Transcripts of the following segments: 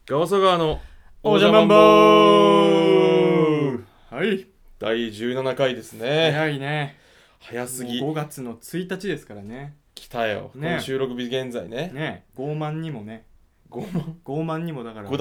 川佐川のおじゃまんぼー。はい、 第17回ですね。 早いね。 早すぎ。 5月の1日ですからね。 来たよ、 ね、 この収録日現在ね。 傲慢にもね、傲慢にもだから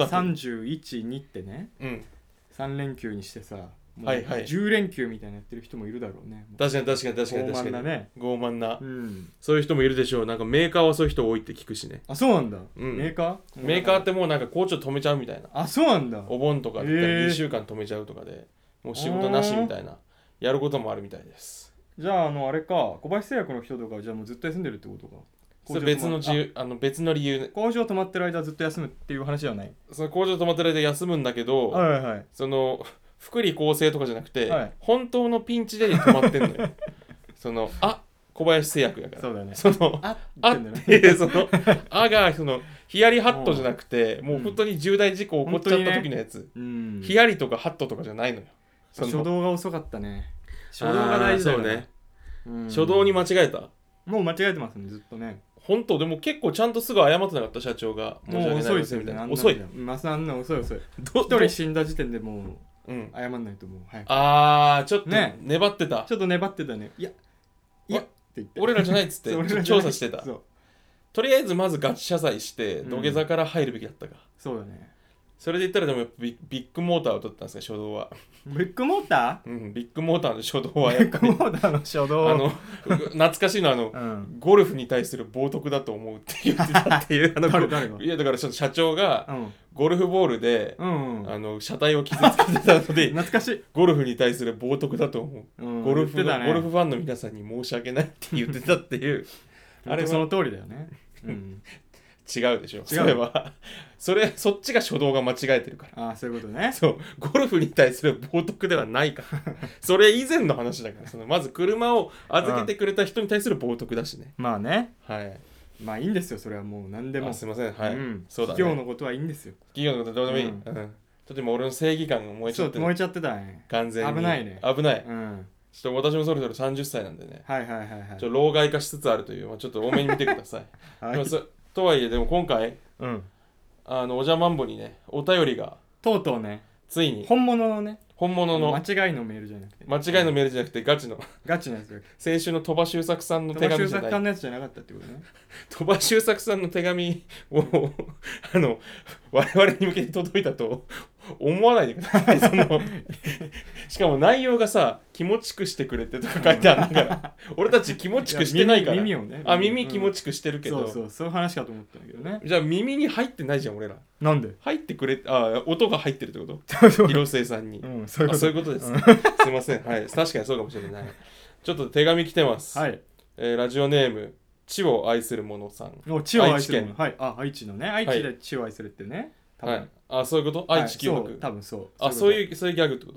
31、2ってね、3連休にしてさ、もう10連休みたいなやってる人もいるだろうね。 確かに傲慢なね。 傲慢な、そういう人もいるでしょう。なんかメーカーはそういう人多いって聞くしね。 あ、そうなんだ。メーカーってもうなんか工場止めちゃうみたいな。 あ、そうなんだ。 お盆とかだったら2週間止めちゃうとかで、もう仕事なしみたいなやることもあるみたいです。 じゃああれか、小林製薬の人とかじゃあもうずっと休んでるってことか。 それ別の理由、 工場止まってる間ずっと休むっていう話じゃない。 その工場止まってる間休むんだけど、その福利厚生とかじゃなくて、本当のピンチで止まってんのよ。その小林製薬だから。 そうだね。 そのってそのがそのヒヤリハットじゃなくて、もう本当に重大事故起こっちゃった時のやつ。ヒヤリとかハットとかじゃないのよ。 初動が遅かったね。初動が大事だよね。 初動に間違えた。 もう間違えてますね、ずっとね。 本当でも結構ちゃんとすぐ謝ってなかった社長が。 もう遅いですよね。 遅い。 あんな遅い。一人死んだ時点でもう謝んないともう早く。 ちょっと粘ってた。 ちょっと粘ってたね。いやって言って。 俺らじゃないっつって調査してた。とりあえずまずガチ謝罪して土下座から入るべきだったか。 そうだね。 それで言ったらでもビッグモーターを取ったんですか、初動は。 ビッグモーター？ビッグモーターの初動はやっぱり。 ビッグモーターの初動。 懐かしいのゴルフに対する冒涜だと思うって言ってたっていう。 誰が？ いやだからちょっと社長がゴルフボールで車体を傷つけてたので、 懐かしい。 ゴルフに対する冒涜だと思う。ゴルフファンの皆さんに申し訳ないって言ってたっていう。 あれその通りだよね。 違うでしょ。そっちが初動が間違えてるから。 そういうことね。 そう、ゴルフに対する冒涜ではないからそれ以前の話だから。まず車を預けてくれた人に対する冒涜だしね。 まあね。 はい。 まあいいんですよ、それはもう何でも。 すいません。はい。 そうだね。企業のことはいいんですよ。 企業のことどうでもいい。ちょっと今俺の正義感が燃えちゃって。 燃えちゃってたね。 完全に。 危ないね。 危ない。ちょっと私もそろそろ30歳なんでね。ちょっと老害化しつつあるという、ちょっと多めに見てください。とはいえでも今回おじゃまんぼにねお便りがとうとうね、 ついに本物の間違いのメールじゃなくてガチのやつ。 先週の鳥羽周作さんの手紙じゃない。 鳥羽周作さんのやつじゃなかったってことね。 鳥羽周作さんの手紙を我々に向けて届いたと思わないでください。しかも内容がさ、気持ちくしてくれてとか書いてあるんだから俺たち気持ちくしてないから。 耳をね。 耳気持ちくしてるけど、 そういう話かと思ったんだけどね。 じゃあ耳に入ってないじゃん俺ら。 なんで入ってくれ、音が入ってるってこと広末さんに。そういうことです。すいません。はい、確かにそうかもしれない。ちょっと手紙来てます。ラジオネーム地を愛する者さん。 地を愛する者。はい。愛知のね。愛知で地を愛するってね。 はい。そういうこと？愛知九国。 多分そう。 そういうギャグってこと？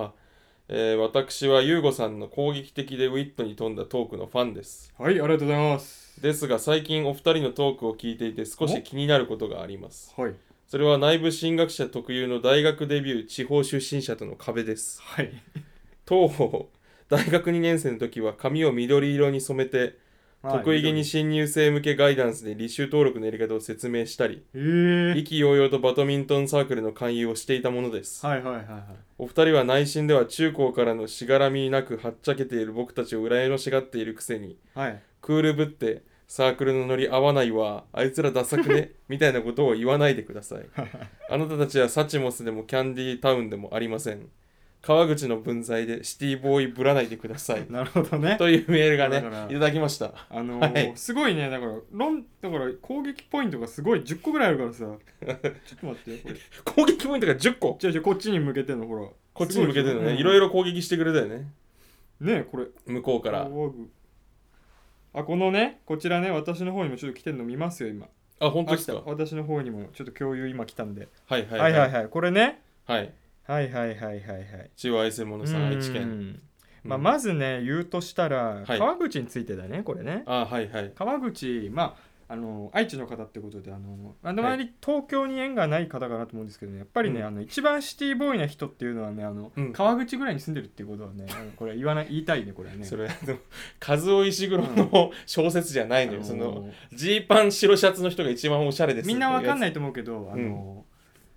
私は優吾さんの攻撃的でウィットに富んだトークのファンです。 はい、ありがとうございます。 ですが最近お二人のトークを聞いていて少し気になることがあります。 はい。 それは内部進学者特有の大学デビュー地方出身者との壁です。 はい。 当方大学2年生の時は髪を緑色に染めて得意げに新入生向けガイダンスで履修登録のやり方を説明したり、意気揚々とバドミントンサークルの勧誘をしていたものです。お二人は内心では中高からのしがらみなくはっちゃけている僕たちを羨ましがっているくせに、クールぶってサークルのノリ合わないわ、あいつらダサくねみたいなことを言わないでください。あなたたちはサチモスでもキャンディータウンでもありません。川口の分際でシティボーイぶらないでください。 なるほどね。 というメールがね、いただきました。 すごいね、だから攻撃ポイントがすごい10個ぐらいあるからさ。ちょっと待って、これ。 攻撃ポイントが10個？ 違う、こっちに向けてのほら。 こっちに向けてのね、いろいろ攻撃してくれたよね。 ね、これ。 向こうから。 このね、こちらね、私の方にもちょっと来てるの見ますよ、今。 本当ですか？ 私の方にもちょっと共有今来たんで。 はい。 これね。 はい。地を愛する者さん、愛知県。 まずね、言うとしたら、川口についてだね、これね。川口、愛知の方ってことで、あまり東京に縁がない方かなと思うんですけどね、やっぱりね、一番シティボーイな人っていうのはね、川口ぐらいに住んでるっていうことはね、これ言いたいね、これはね。 それ、和夫石黒の小説じゃないのよ。ジーパン白シャツの人が一番おしゃれです。 みんなわかんないと思うけど、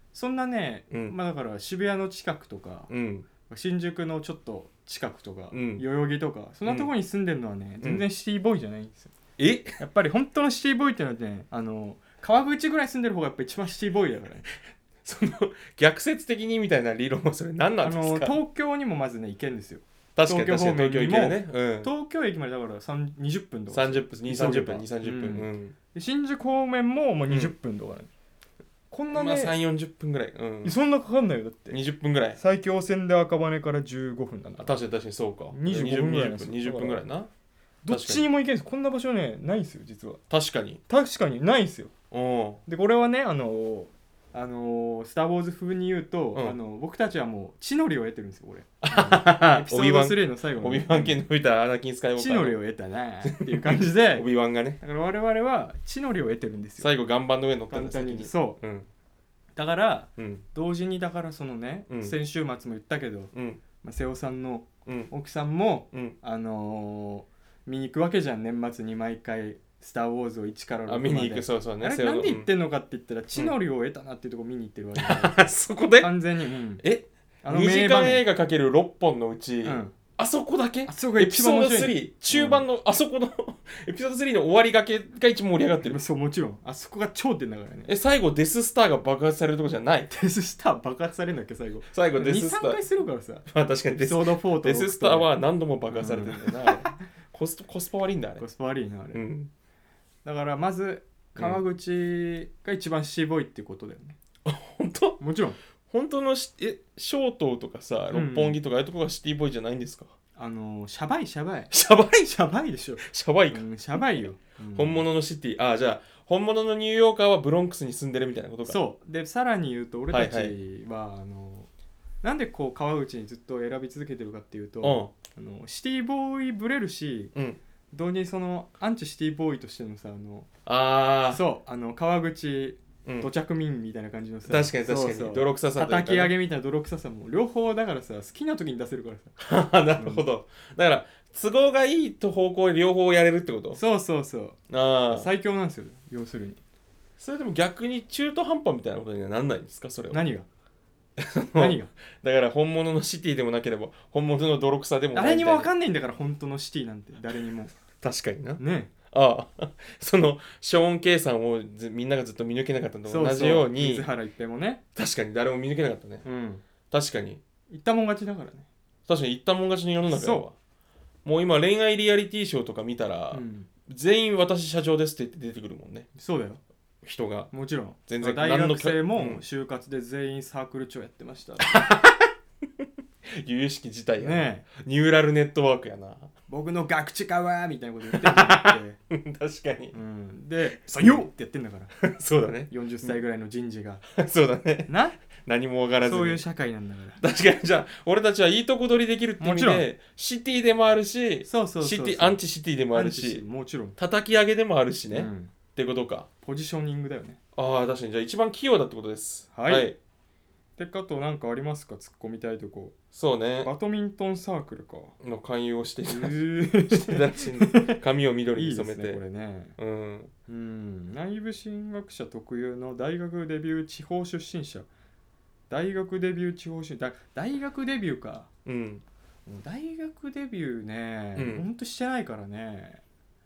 そんなね、まあだから渋谷の近くとか、新宿のちょっと近くとか、代々木とかそんなところに住んでるのはね、全然シティボーイじゃないんですよ。やっぱり本当のシティボーイってのはね、川口ぐらい住んでる方がやっぱ一番シティボーイだからね。 その逆説的にみたいな理論はそれ何なんですか？ 東京にもまずね行けるんですよ。 確かに東京行けるね、 東京駅までだから20分とか 30分2、30分2、30分、 新宿方面ももう20分とかね、こんなね、 まあ、3、40分ぐらい、 そんなかかんないよ。だって 20分ぐらい。 埼京線で赤羽から15分なんだ。 確かにそうか。 25分ぐらい 20分ぐらいな。 どっちにも行けるんです。こんな場所ねないんですよ実は。 確かにないんですよ。でこれはねスター・ウォーズ風に言うと、僕たちはもう地の利を得てるんですよ俺。エピソード3の最後の、 オビワン系の見たアナキン・スカイウォーカー地の利を得たなっていう感じでオビワンがね、 だから我々は地の利を得てるんですよ。 最後岩盤の上に乗ったんだ簡単にそう、だから、同時にだからそのね、先週末も言ったけど、瀬尾さんの奥さんも、見に行くわけじゃん、年末に毎回スター・ウォーズを1から6まで。 見に行く、そうね。 あれなんで行ってんのかって言ったら、地の利を得たなっていうところ見に行ってるわけそこで完全に、 2時間映画かける6本のうち、あそこだけあそこが一番面白い。 エピソード3、中盤のあそこのエピソード3の終わりがけが一番盛り上がってる。 そう、もちろんあそこが頂点だからね。 最後デススターが爆発されるとこじゃない？ デススター爆発されるんだっけ最後デススター 2,3 回するからさ。 まあ確かにエピソード4とデススターは何度も爆発されてるんだよな、コスパ悪いんだあれ。 コスパ悪いなあれ、だからまず川口が一番シーボーイっていうことだよね。 本当？ もちろん本当の小東とかさ、六本木とかああいうとこがシティボーイじゃないんですか？ シャバいシャバいでしょ。 シャバいか、 シャバいよ、 本物のシティ。じゃあ本物のニューヨーカーはブロンクスに住んでるみたいなことか。 そうで、さらに言うと俺たちは、なんでこう川口にずっと選び続けてるかっていうと、シティボーイブレるし、同時にそのアンチシティボーイとしてのさそう川口土着民みたいな感じのさ、 確かに泥臭さというか、 叩き上げみたいな泥臭さも両方だからさ、好きな時に出せるからさなるほど、だから都合がいいと方向で両方やれるってこと？ そう最強なんですよ要するに。 それでも逆に中途半端みたいなことにはなんないんですか？それは何がだから本物のシティでもなければ本物の泥臭でもない。 誰にも分かんないんだから本当のシティなんて誰にも。 確かになね。 そのショーン・ケイさんをみんながずっと見抜けなかったのと同じように、 水原一平もね、 確かに誰も見抜けなかったね、確かに言ったもん勝ちだからね。 確かに言ったもん勝ちの世の中だわ。もう今恋愛リアリティショーとか見たら、全員私社長ですって言って出てくるもんね。 そうだよ、 人がもちろん全然大学生も就活で全員サークル長やってました由々しき事態やね。ニューラルネットワークやな。 僕の学知かわみたいなこと言ってんじゃんって確かに、 で採用ってやってんだからそうだね、 40歳ぐらいの人事がそうだね、何も分からずに、 そういう社会なんだから。 確かに、じゃあ俺たちはいいとこ取りできるって意味でシティでもあるし、アンチシティでもあるし、 もちろん叩き上げでもあるしね、ってことか。 ポジショニングだよね。 確かに、じゃあ一番器用だってことです。 はい、てかと何かありますか？突っ込みたいとこ。 そうね、 バドミントンサークルかの勧誘をしていたらしい。髪を緑に染めて。 いいですねこれね。内部進学者特有の大学デビュー地方出身者。大学デビュー地方出身大学デビューか。大学デビューね、ほんとしてないからね。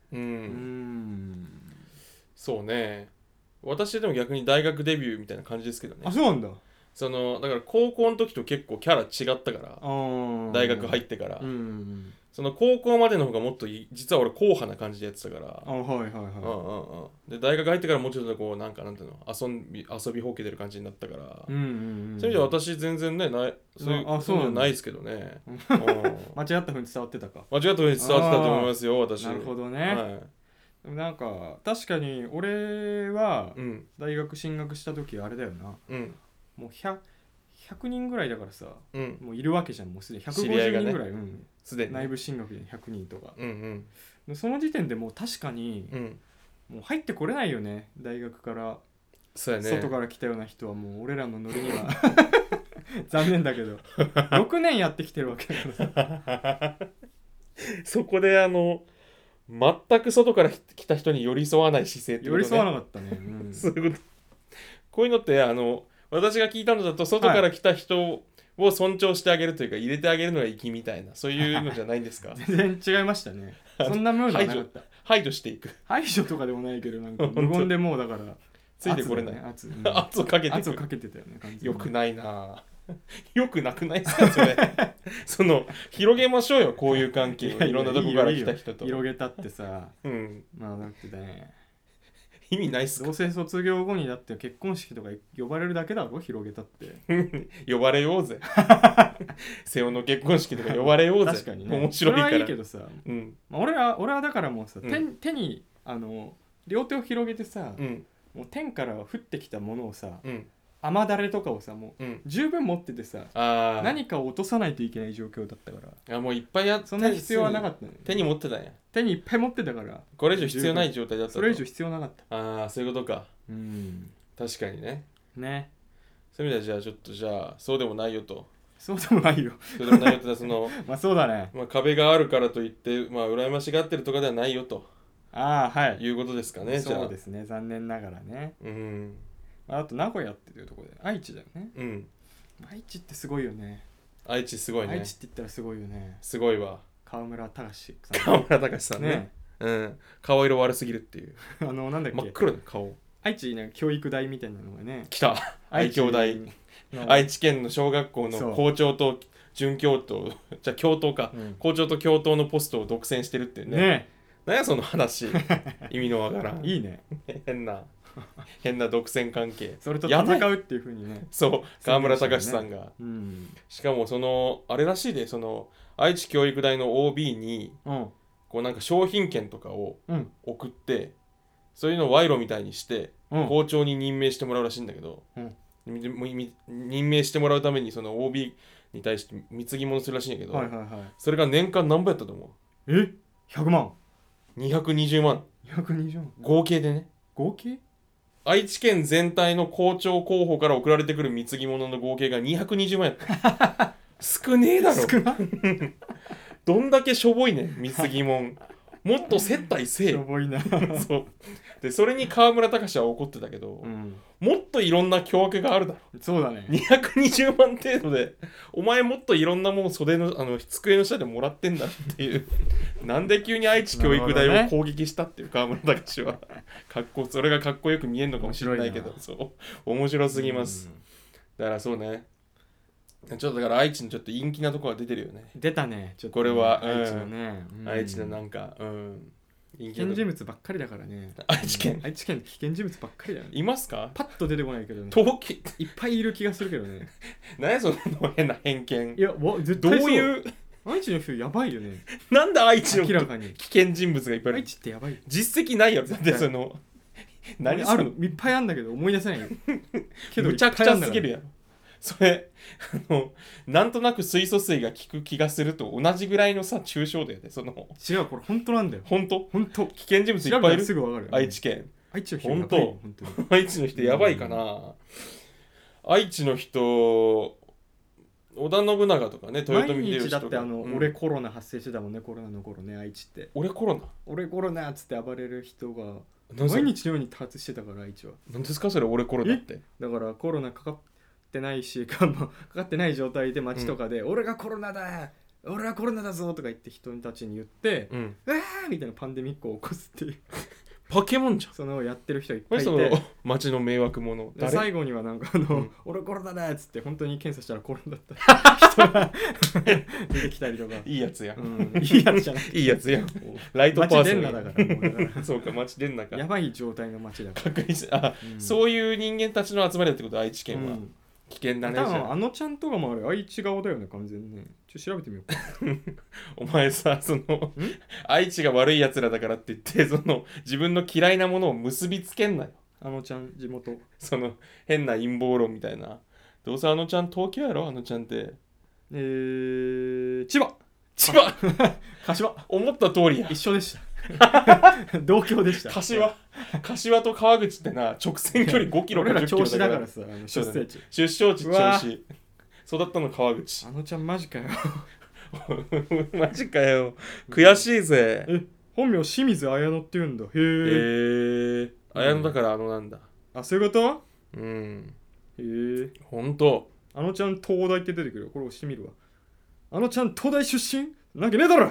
そうね、私でも逆に大学デビューみたいな感じですけどね。 そうなんだ。 だから高校の時と結構キャラ違ったから、大学入ってから、その高校までの方がもっと実は俺硬派な感じでやってたから、で大学入ってからもうちょっとこうなんていうの遊びほうけてる感じになったから、そういう意味では私全然ねそういうのはないですけどね。 間違ったふうに伝わってたか。 間違ったふうに伝わってたと思いますよ私。 なるほどね。なんか確かに俺は大学進学した時あれだよな、もう 100人ぐらいだからさ、もういるわけじゃん。もうすでに150人ぐらい、すでに内部進学で100人とか、その時点でもう確かに、もう入ってこれないよね大学から。 そうやね、 外から来たような人はもう俺らのノリには残念だけど6年やってきてるわけだからさそこで全く外から来た人に寄り添わない姿勢ってことね。 寄り添わなかったね、 そういうこと。こういうのって私が聞いたのだと外から来た人を尊重してあげるというか、入れてあげるのが粋みたいな、そういうのじゃないんですか？ 全然違いましたね。そんなムードはなかった。 排除していく。 排除とかでもないけど、なんか無言でもうだからついてこれない。 圧をかけて圧をかけてたよね。 よくないな。よくなくないですかそれ。その広げましょうよ、こういう関係を。いろんなとこから来た人と。 広げたってさ、 まあだってね、 意味ないっすか？ どうせ卒業後にだって結婚式とか呼ばれるだけだろ、広げたって。 呼ばれようぜ。瀬尾の結婚式とか呼ばれようぜ。 確かにね。 面白いから。 それはいいけどさ、俺はだからもうさ、手に両手を広げてさ、もう天から降ってきたものをさ、雨だれとかをさ、もう十分持っててさ、何かを落とさないといけない状況だったから。 もういっぱいそんな必要はなかったね。 手に持ってたんや。 手にいっぱい持ってたから。 これ以上必要ない状態だったと。 それ以上必要なかった。 そういうことか。確かにね。そういう意味ではじゃあそうでもないよと。 そうでもないよ。 そうでもないよと、そのまあそうだね。 壁があるからといって羨ましがってるとかではないよと。 はい。 いうことですかね。 そうですね。残念ながらね。あと名古屋っていうところで愛知だよね。愛知ってすごいよね。 愛知すごいね。 愛知って言ったらすごいよね。 すごいわ。 川村隆さん。川村隆さんね。顔色悪すぎるっていう。 なんだっけ。 真っ黒な顔。 愛知ね、教育大みたいなのがね。 来た。愛教大。愛知県の小学校の校長と准教頭、じゃあ教頭か。校長と教頭のポストを独占してるっていうね。何やその話。意味のわからん。 いいね。 変な独占関係。 それと戦うっていう風にね。 そう、川村隆さんが。しかもあれらしいで、愛知教育大の OB に、こうなんか商品券とかを送って、そういうのを賄賂みたいにして、校長に任命してもらうらしいんだけど、任命してもらうためにその OB に対して貢ぎ物するらしいんだけど、それが年間何ぼやったと思う？100万 220万 220万合計でね。 合計？ 愛知県全体の校長候補から送られてくる貢ぎ物の合計が220万やった少ねえだろ。 少などんだけしょぼいねん貢ぎ物。もっと接待せえ。 しょぼいな。 そうで、それに川村隆は怒ってたけど、もっといろんな巨額があるだろ。 そうだね。 220万程度でお前もっといろんなもん机の下でもらってんだっていう。なんで急に愛知教育大を攻撃したっていう川村隆はそれがかっこよく見えるのかもしれないけど、そう面白すぎます。だからそうね、ちょっとだから愛知のちょっと陰気なところが出てるよね。 出たね。 ちょっとこれは愛知のね、 愛知のなんか危険人物ばっかりだからね。 愛知県危険人物ばっかりだよね。 いますか？ パッと出てこないけどね。いっぱいいる気がするけどね。 何やその変な偏見。 いや絶対そう。どういう愛知の人やばいよね。 なんで愛知の明らかに危険人物がいっぱいいる。 愛知ってやばい。 実績ないやろ。だって何あるいっぱいあんだけど思い出せないよ。 けどむちゃくちゃすぎるやろ。それなんとなく水素水が効く気がすると同じぐらいのさ抽象だよね。 違う、これ本当なんだよ。 本当危険人物いっぱいいる。 すぐわかる。 愛知県。 愛知の人やばい。本当愛知の人やばいかな。愛知の人織田信長とかね、 豊臣秀吉とか。だって俺コロナ発生してたもんね。コロナの頃ね、愛知って。 俺コロナっつって暴れる人が毎日のように多発してたから、愛知は。 何ですかそれ、俺コロナって。 だからコロナかかってないし、かかってない状態で街とかで、俺がコロナだぞとか言って人たちに言って、うわーみたいなパンデミックを起こすっていうパケモンじゃん。 そのやってる人いっぱいいて、 街の迷惑者。 最後にはなんか俺コロナだっつって本当に検査したらコロナだった人が出てきたりとか。 いいやつや。 いいやつじゃない。 いいやつや。ライトパーソン。 街出んなだから。 そうか、街出んなか。 やばい状態の街だから。 確認そういう人間たちの集まりだってこと、愛知県は。危険だね。 多分あのちゃんとかもあれ愛知側だよね、完全にね。調べてみようか。 お前さ、愛知が悪いやつらだからって言って自分の嫌いなものを結びつけんなよ。 あのちゃん地元。 変な陰謀論みたいな。どうせあのちゃん東京やろ、あのちゃんって。 千葉柏。 思った通りや。 一緒でした。同郷でした。 柏と川口ってな、直線距離5キロか10キロだから。 出生地銚子。育ったの川口。 あのちゃんマジかよ。 マジかよ。悔しいぜ。 本名清水綾乃って言うんだ。へえ。 綾乃だからなんだ。 あ、そういうこと？ へえ。 ほんと。 あのちゃん東大って出てくるよ。これ押してみるわ。あのちゃん東大出身なわけねえだろ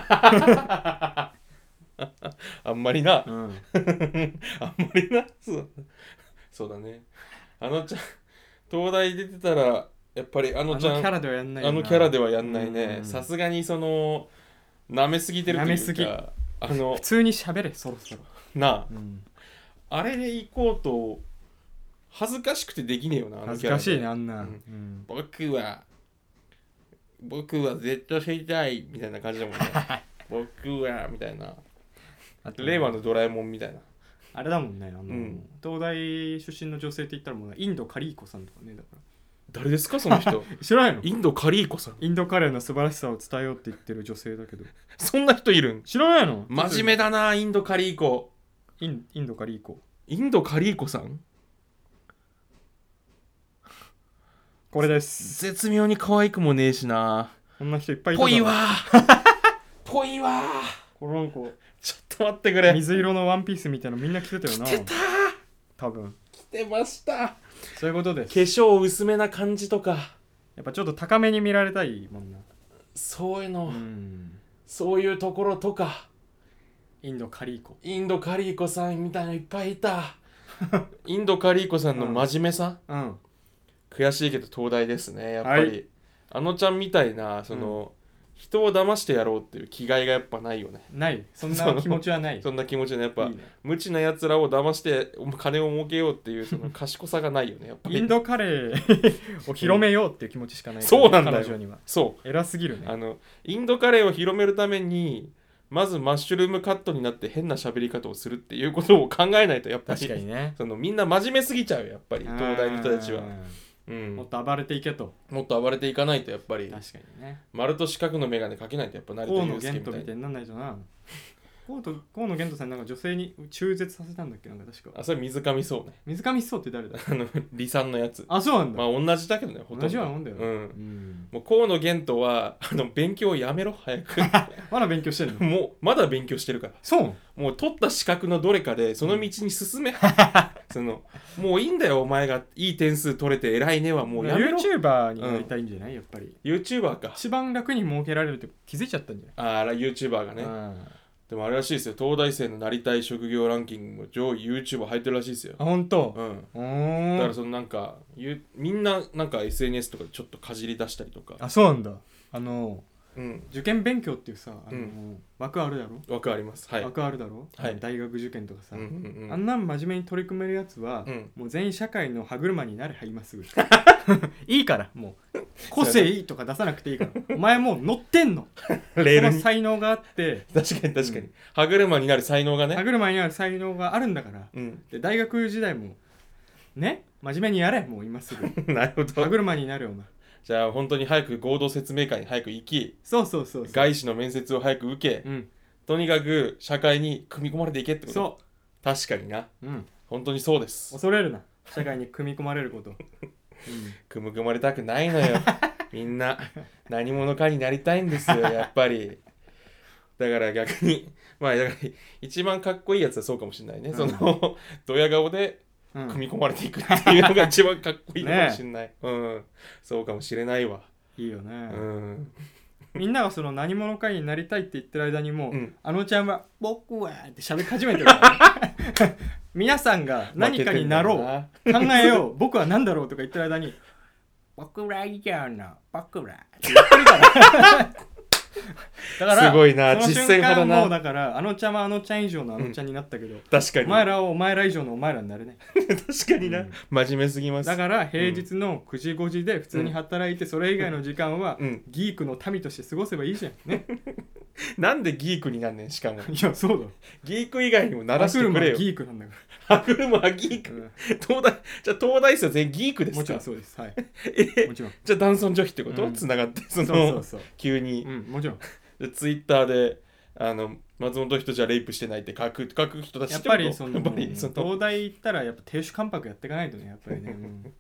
あんまりな、 うん、 あんまりな、そうだね。あのちゃん東大出てたらやっぱりあのちゃんあのキャラではやんないよな。 あのキャラではやんないね。さすがにその舐めすぎてるというか、 普通に喋れそろそろなあ、あれで行こうと恥ずかしくてできねえよな。 恥ずかしいねあんな、 僕は Z 世代みたいな感じだもんね。僕はみたいな、令和のドラえもんみたいな。 あれだもんね、東大出身の女性って言ったらもうインドカリーコさんとかね。だから誰ですかその人知らないの？ インドカリーコさん。 インドカレーの素晴らしさを伝えようって言ってる女性だけどそんな人いるん？ 知らないの？ 真面目だな。インドカリーコ。 インドカリーコ。 インドカリーコさん、 これです。 絶妙に可愛くもねえしな。 こんな人いっぱいいた。 ぽいわぽいわ。 この子ちょっと待ってくれ。 水色のワンピースみたいなのみんな着てたよな。 着てた。 多分着てました。 そういうことです。 化粧薄めな感じとか、 やっぱちょっと高めに見られたいもんな。 そういうの、そういうところとか。 インドカリーコ。 インドカリーコさんみたいなのいっぱいいた。インドカリーコさんの真面目さ、悔しいけど東大ですねやっぱり、はい、あのちゃんみたいなその、人を騙してやろうっていう気概がやっぱないよね。 ない。そんな気持ちはない。 そんな気持ちはね、やっぱいい、ね、無知なやつらを騙して金を儲けようっていうその賢さがないよねやっぱり。 インドカレーを広めようっていう気持ちしかない、ね、 そうなんだよ。 彼女には。 そう偉すぎるね。 インドカレーを広めるためにまずマッシュルームカットになって変な喋り方をするっていうことを考えないとやっぱり確かにね。 そのみんな真面目すぎちゃうよやっぱり東大の人たちは。 もっと暴れていけと。 もっと暴れていかないとやっぱり。 確かにね。 丸と四角の眼鏡かけないとやっぱ成田悠輔みたいな。河野玄斗みたいになんないとな。河野玄斗さんなんか女性に中絶させたんだっけなんか確か。 それ水上そうね。 水上そうって誰だ？ 離散のやつ。 そうなんだ。 まあ同じだけどね。 同じようなもんだよ。 もう河野玄斗は勉強をやめろ早く。 まだ勉強してるの？ もうまだ勉強してるから。 そう。 もう取った資格のどれかでその道に進め。もういいんだよお前がいい点数取れて偉いねはもうやめろ。 YouTuber になりたいんじゃない？やっぱり。 YouTuber か。 一番楽に儲けられるって気づいちゃったんじゃない？ YouTuber がね。でもあれらしいですよ。東大生のなりたい職業ランキングも上位 YouTuber 入ってるらしいですよ。 本当？ だからそのなんかみんななんか SNS とかでちょっとかじり出したりとか。 そうなんだ。受験勉強っていうさ枠あるだろ？ 枠あります。はい。 枠あるだろ？ はい。 大学受験とかさ、あんなん真面目に取り組めるやつは、もう全員社会の歯車になれ。今すぐいいからもう個性いいとか出さなくていいからお前もう乗ってんのレールに才能があって確かに、歯車になる才能がね、 歯車になる才能があるんだから、で大学時代もね真面目にやれ。もう今すぐなるほど。 歯車になるよお前。 じゃあ本当に早く合同説明会に早く行き、 そう外資の面接を早く受け、とにかく社会に組み込まれていけってこと。そう。確かにな。本当にそうです。 恐れるな。社会に組み込まれること。 組み込まれたくないのよ。みんな何者かになりたいんですよやっぱり。だから逆にだから一番かっこいいやつはそうかもしれないね。そのドヤ顔で。組み込まれていくっていうのが一番かっこいいかもしれない。そうかもしれないわ。 いいよね。みんながその何者かになりたいって言ってる間にも、あのちゃんは僕はって喋り始めてるからね。皆さんが何かになろう、考えよう、僕は何だろうとか言ってる間に僕ら以上の僕らって言ってるからだからすごいな、実践派だな。 もうだからあのちゃんはあのちゃん以上のあのちゃんになったけど、 確かにお前らはお前ら以上のお前らになるね。 確かにな、真面目すぎます。 だから平日の9時5時で普通に働いて、それ以外の時間はギークの民として過ごせばいいじゃんね。 なんでギークになんねん。しかもいやそうだ、 ギーク以外にもならしてくれよ。 ギークなんだから。歯車はギーク、じゃあ東大生は全員ギークですか？ もちろんそうです。はい。もちろん。 じゃあ男尊女卑ってこと？つながってそう急に。 もちろん。 ツイッターで松本人じゃレイプしてないって書く人たちってこと？ やっぱりその東大行ったらやっぱ亭主関白やっていかないとねやっぱりね。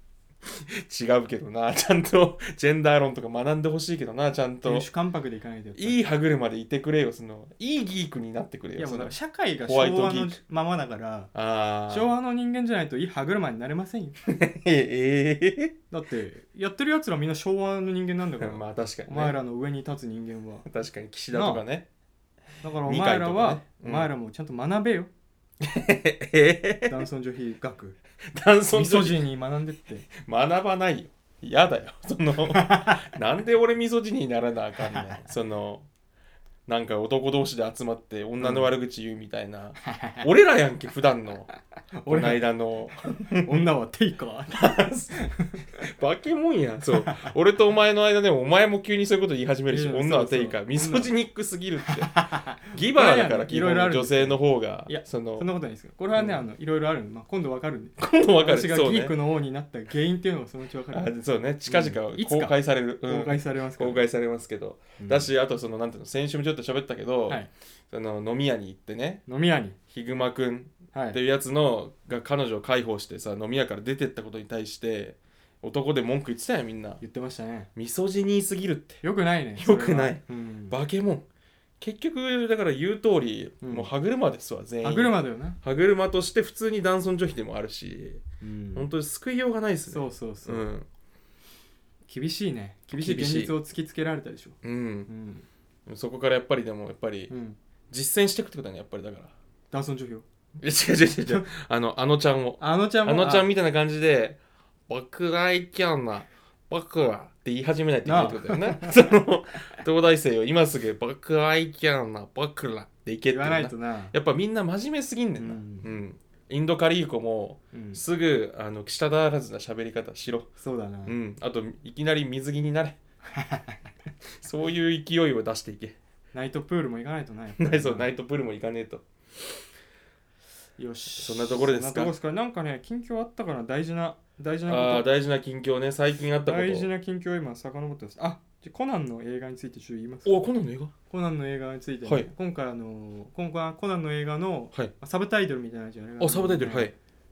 違うけどな、ちゃんとジェンダー論とか学んでほしいけどな、ちゃんと亭主関白でいかないといい歯車でいてくれよ、いいギークになってくれよ。 いやもうだから社会が昭和のままだから昭和の人間じゃないといい歯車になれませんよだってやってるやつらみんな昭和の人間なんだからまあ確かに、ね、 お前らの上に立つ人間は確かに岸田とかね。 だからお前らは、お前らもちゃんと学べよ男尊女卑学男尊女卑ミソジニー学んでって学ばないよ、嫌だよなんで俺ミソジニーにならなあかんねんなんか男同士で集まって女の悪口言うみたいな、俺らやんけ普段のこの間の女はテイカーバケモンやん。そう俺とお前の間でもお前も急にそういうこと言い始めるし、女はテイカーミソジニックすぎるってギバーだから基本女性の方が。 いやそんなことないですけど、これはね、いろいろあるんで、今度わかるんで、 今度わかる。 私がギークの王になった原因っていうのがそのうちわかる。 そうね、近々公開される、 公開されますから、 公開されますけど、だしあとなんていうの、先週もちょっと喋ったけど、飲み屋に行ってね、 飲み屋にヒグマくんっていうやつが彼女を介抱してさ、飲み屋から出てったことに対して男で文句言ってたよ。みんな言ってましたね。 ミソジニーすぎるって。 よくないね。 よくない、バケモン。結局だから言う通り、もう歯車ですわ全員。 歯車だよな。 歯車として普通に男尊女卑でもあるし、本当に救いようがないですね。 そう、厳しいね。厳しい現実を突きつけられたでしょ。そこからやっぱり実践していくってことだね、やっぱり。だから男尊女卑を違うあのちゃんをあのちゃんみたいな感じで僕がいきゃんな僕はって言い始めないといけないってことだよね東大生を今すぐ僕がいきゃんな僕らっていけって言わないとな。やっぱみんな真面目すぎんねんな。インドカリーコもすぐ舌だらずな喋り方しろ。 そうだな。 あといきなり水着になれそういう勢いを出していけ。 ナイトプールも行かないとな。 そうナイトプールも行かねえと。 よし、 そんなところですか。 なんかね、近況あったかな。大事なこと。 大事な近況ね。最近あったこと。 大事な近況を今遡ってます。コナンの映画についてちょっと言います。 コナンの映画。 コナンの映画について、ね、今回はコナンの映画の、サブタイトルみたいなやつじゃない。 サブタイトル、はい。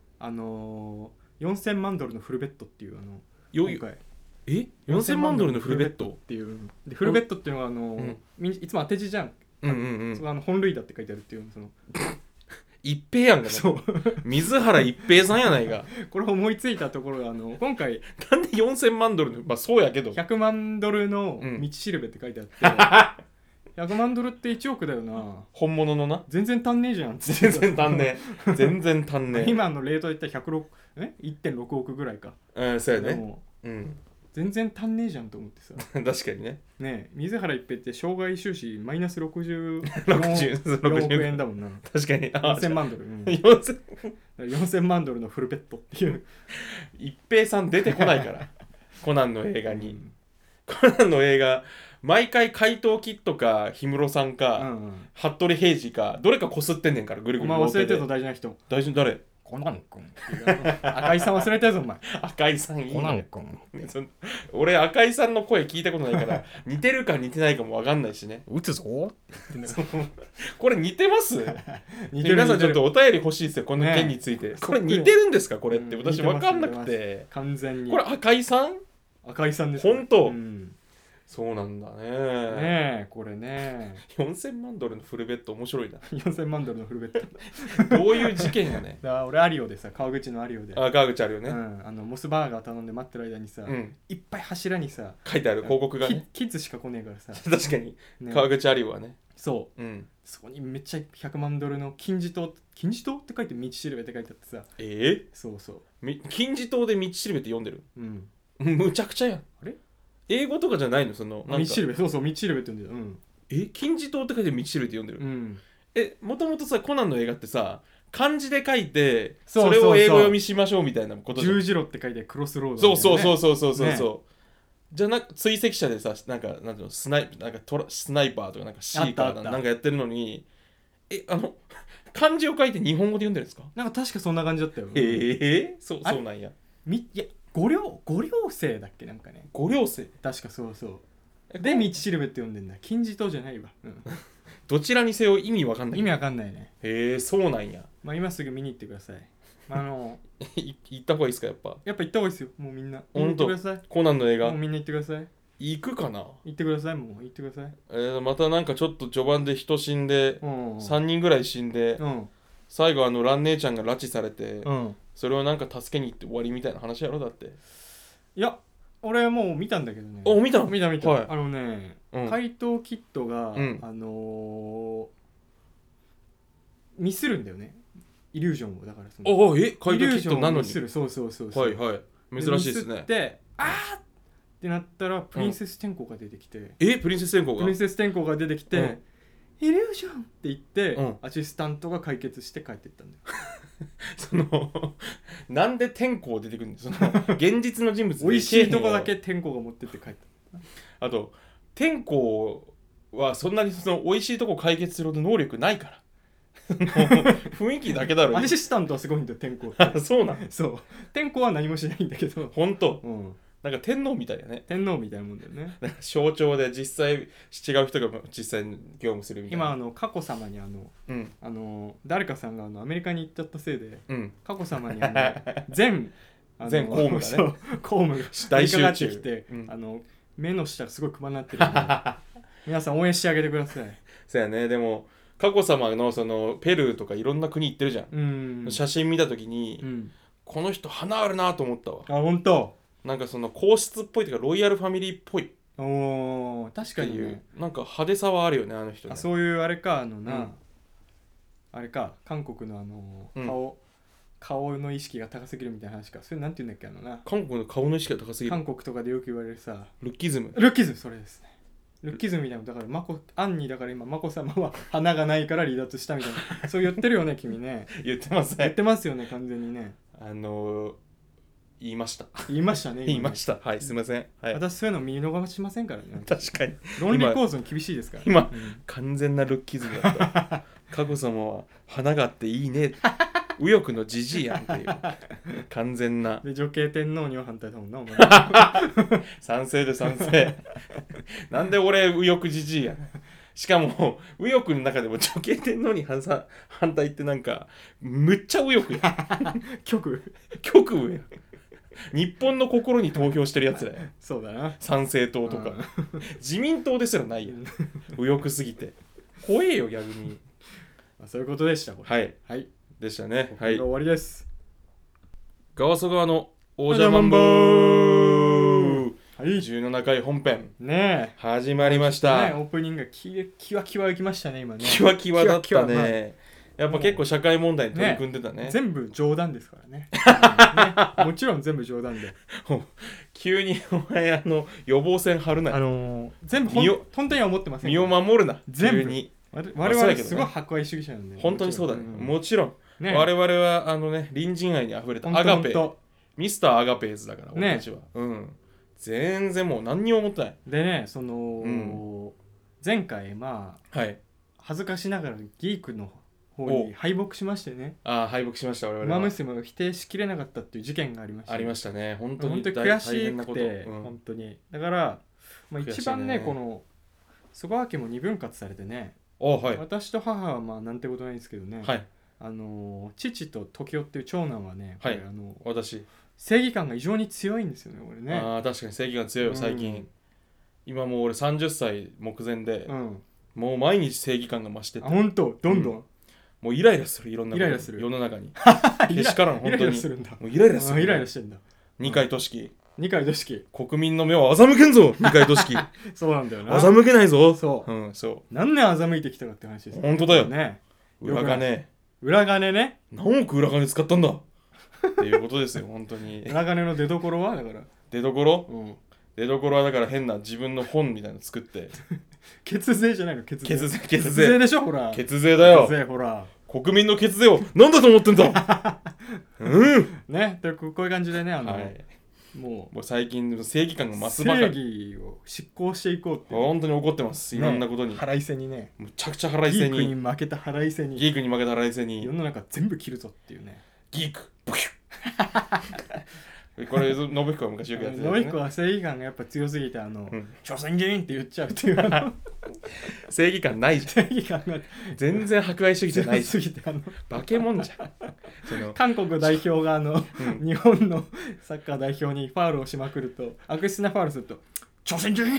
4000万ドルのフルベッドっていう今回4000万ドルのフルベッドっていうで、フルベッドっていうのがいつも当て字じゃん。それ本類だって書いてあるっていう一平やんが、そう水原一平さんやないかこれ思いついたところが今回なんで4000万ドルの、そうやけど 100万ドルの道しるべって書いてあって、100万ドルって1億だよな。 本物のな。 全然足んねえじゃん。 全然足んねえ全然足んねえ今のレートで言ったら1.6億ぐらいか。 そうやね。 全然足んねえじゃんと思ってさ確かにね。水原一平って生涯収支マイナス64 4 億円だもんな。 確かに 4000万ドル、4000万ドルのフルベッドっていう一平さん出てこないからコナンの映画に、コナンの映画毎回怪盗キッドか氷室さんか、服部平次かどれかこすってんねんから、ぐるぐる。 忘れてると大事な人。 誰？ コナン君赤井さん忘れたやぞお前。 赤井さんいいね。 コナン君俺赤井さんの声聞いたことないから似てるか似てないかも分かんないしね。 打つぞこれ似てます？皆さんちょっとお便り欲しいですよ、この件について。これ似てるんですかこれって。私分かんなくて。 完全にこれ赤井さん？ 赤井さんです。 本当？そうなんだね。 ねえ、これね。 4000万ドルのフルベッド面白いな。 4000万ドルのフルベッド。 どういう事件がね。 俺アリオでさ、川口のアリオで。 川口あるよね。 モスバーガー頼んで待ってる間にさ、いっぱい柱にさ、 書いてある広告がね。 キッズしか来ねえからさ。 確かに。川口アリオはね。 そう。そこにめっちゃ100万ドルの金字塔って書いて道しるべって書いてあってさ。そうそう。 金字塔で道しるべって読んでる。むちゃくちゃやん。あれ？英語とかじゃないの？ 道しるべ。そうそう、道しるべって読んでる。金字塔って書いて道しるべって読んでる。もともとさ、コナンの映画ってさ、漢字で書いてそれを英語読みしましょうみたいなことじゃん。 十字路って書いてクロスロード。 そうじゃなく追跡者でさ、なんていうの、スナイパーとかなんかシーカーなんかやってるのに、漢字を書いて日本語で読んでるんですか？ なんか確かそんな感じだったよ。 そうなんや。 いや、五両星だっけ、なんかね。 五両星、 確かそうそう。で道しるべって読んでんだ。金字塔じゃないわ。 どちらにせよ意味わかんない。 意味わかんないね。 そうなんや。 今すぐ見に行ってください。 行った方がいいですか？やっぱ行った方がいいですよ。もうみんな行ってください。コナンの映画もうみんな行ってください。 行くかな。 行ってください。もう行ってください。 またなんかちょっと序盤で人死んで、3人ぐらい死んで、最後蘭姉ちゃんが拉致されて、それをなんか助けに行って終わりみたいな話やろ。だっていや俺はもう見たんだけどね。 見た、 はい、怪盗キッドが、ミスるんだよね、イリュージョンを。だからその怪盗キッドなのにそうはいはい、珍しいですね。 でってなったらプリンセス天功が出てきて、 プリンセス天功が出てきて、イリュージョンって言って、アシスタントが解決して帰っていったんだよなんで天功出てくるんですか？現実の人物で美味しいとこだけ天功が持ってって帰った。 あと天功はそんなにその美味しいとこ解決するほど能力ないから雰囲気だけだろ。 アシスタントはすごいんだよ天功そうなの。 そう天功は何もしないんだけど本当、なんか天皇みたいやね。 天皇みたいなもんだよね。 象徴で実際違う人が実際業務するみたいな。 今佳子様に誰かさんがアメリカに行っちゃったせいで、佳子様に全公務がね公務が大集中がってきて、目の下がすごいクマになってる皆さん応援してあげてください。 そうやね。でも佳子様のそのペルーとかいろんな国行ってるじゃん。写真見た時に、この人花あるなと思ったわ。 本当。 なんかその皇室っぽいというかロイヤルファミリーっぽい。 確かにね。 なんか派手さはあるよね、あの人ね。 そういうあれかあれか韓国の顔の意識が高すぎるみたいな話か。それなんて言うんだっけ韓国の顔の意識が高すぎる。 韓国とかでよく言われるさ。 ルッキズムそれですね。ルッキズムみたいな。だから杏にだから今眞子さまは花がないから離脱したみたいなそう言ってるよね君ね。 言ってますね。 言ってますよね完全にね。 言いましたね。 言いました。はい、すいません。はい、 私そういうの見逃しませんからね。 確かに論理構造に厳しいですから今、完全なルッキズムだった佳子様は花があっていいね右翼のジジイやんっていう完全な。 で女系天皇には反対だもんなお前賛成で賛成なんで俺右翼ジジイやん。しかも右翼の中でも女系天皇に反対ってなんかむっちゃ右翼や極右や。日本の心に投票してるやつだよ。 そうだな。 参政党とか自民党ですらないやん右翼すぎて怖えよ逆に。 そういうことでした。 はい、でしたね。 はい、終わりです。 ガワソ側のオージャマンボー、17回本編ね始まりました。 オープニングがキワキワいきましたね今ね。 キワキワだったね。やっぱ結構社会問題に取り組んでたね。 全部冗談ですからねもちろん全部冗談で急にお前予防線張るな。 全部本当には思ってません。 身を守るな全部急に。 我々すごい博愛主義者なんで。 本当にそうだね。もちろん我々は隣人愛にあふれたアガペミスターアガペーズだから俺たちは。全然もう何にも思ってない。 でね前回恥ずかしながらギークの方に敗北しましてね。 敗北しました我々は。 馬娘を否定しきれなかったっていう事件がありました。 ありましたね。本当に悔しくて本当に。だから一番ねこの曽我家も二分割されてね。私と母はなんてことないんですけどね。父と時代っていう長男はね、 私正義感が異常に強いんですよね俺ね。 確かに正義感強いよ最近。今もう俺30歳目前で、もう毎日正義感が増してて。 本当どんどんもうイライラする。いろんなことイライラする世の中にけしからん本当に。もうイライラする。 イライラしてんだ。 二階俊樹国民の目を欺けんぞ二階俊樹そうなんだよな。 欺けないぞ。 そう何年欺いてきたかって話です。 本当だよね。 裏金ね。 何億裏金使ったんだっていうことですよ本当に。 裏金の出所はだから出所はだから変な自分の本みたいなの作って血税じゃないの。血税でしょほら。 血税だよ。 ほら国民の血税を何だと思ってんだね。こういう感じでねもう最近正義感が増すばかり。 正義を執行していこうって本当に怒ってます。いろんなことに腹いせにね。 むちゃくちゃ腹いせに。 ギークに負けた腹いせに世の中全部切るぞっていうね。 ギークブキュッこれ信彦は昔よくやってたやつ、ね、信彦は正義感がやっぱ強すぎて朝鮮人って言っちゃうっていう正義感ないじゃん。正義感が全然博愛主義じゃないし化け物じゃん。 その韓国代表が日本のサッカー代表にファウルをしまくると、悪質なファウルすると朝鮮人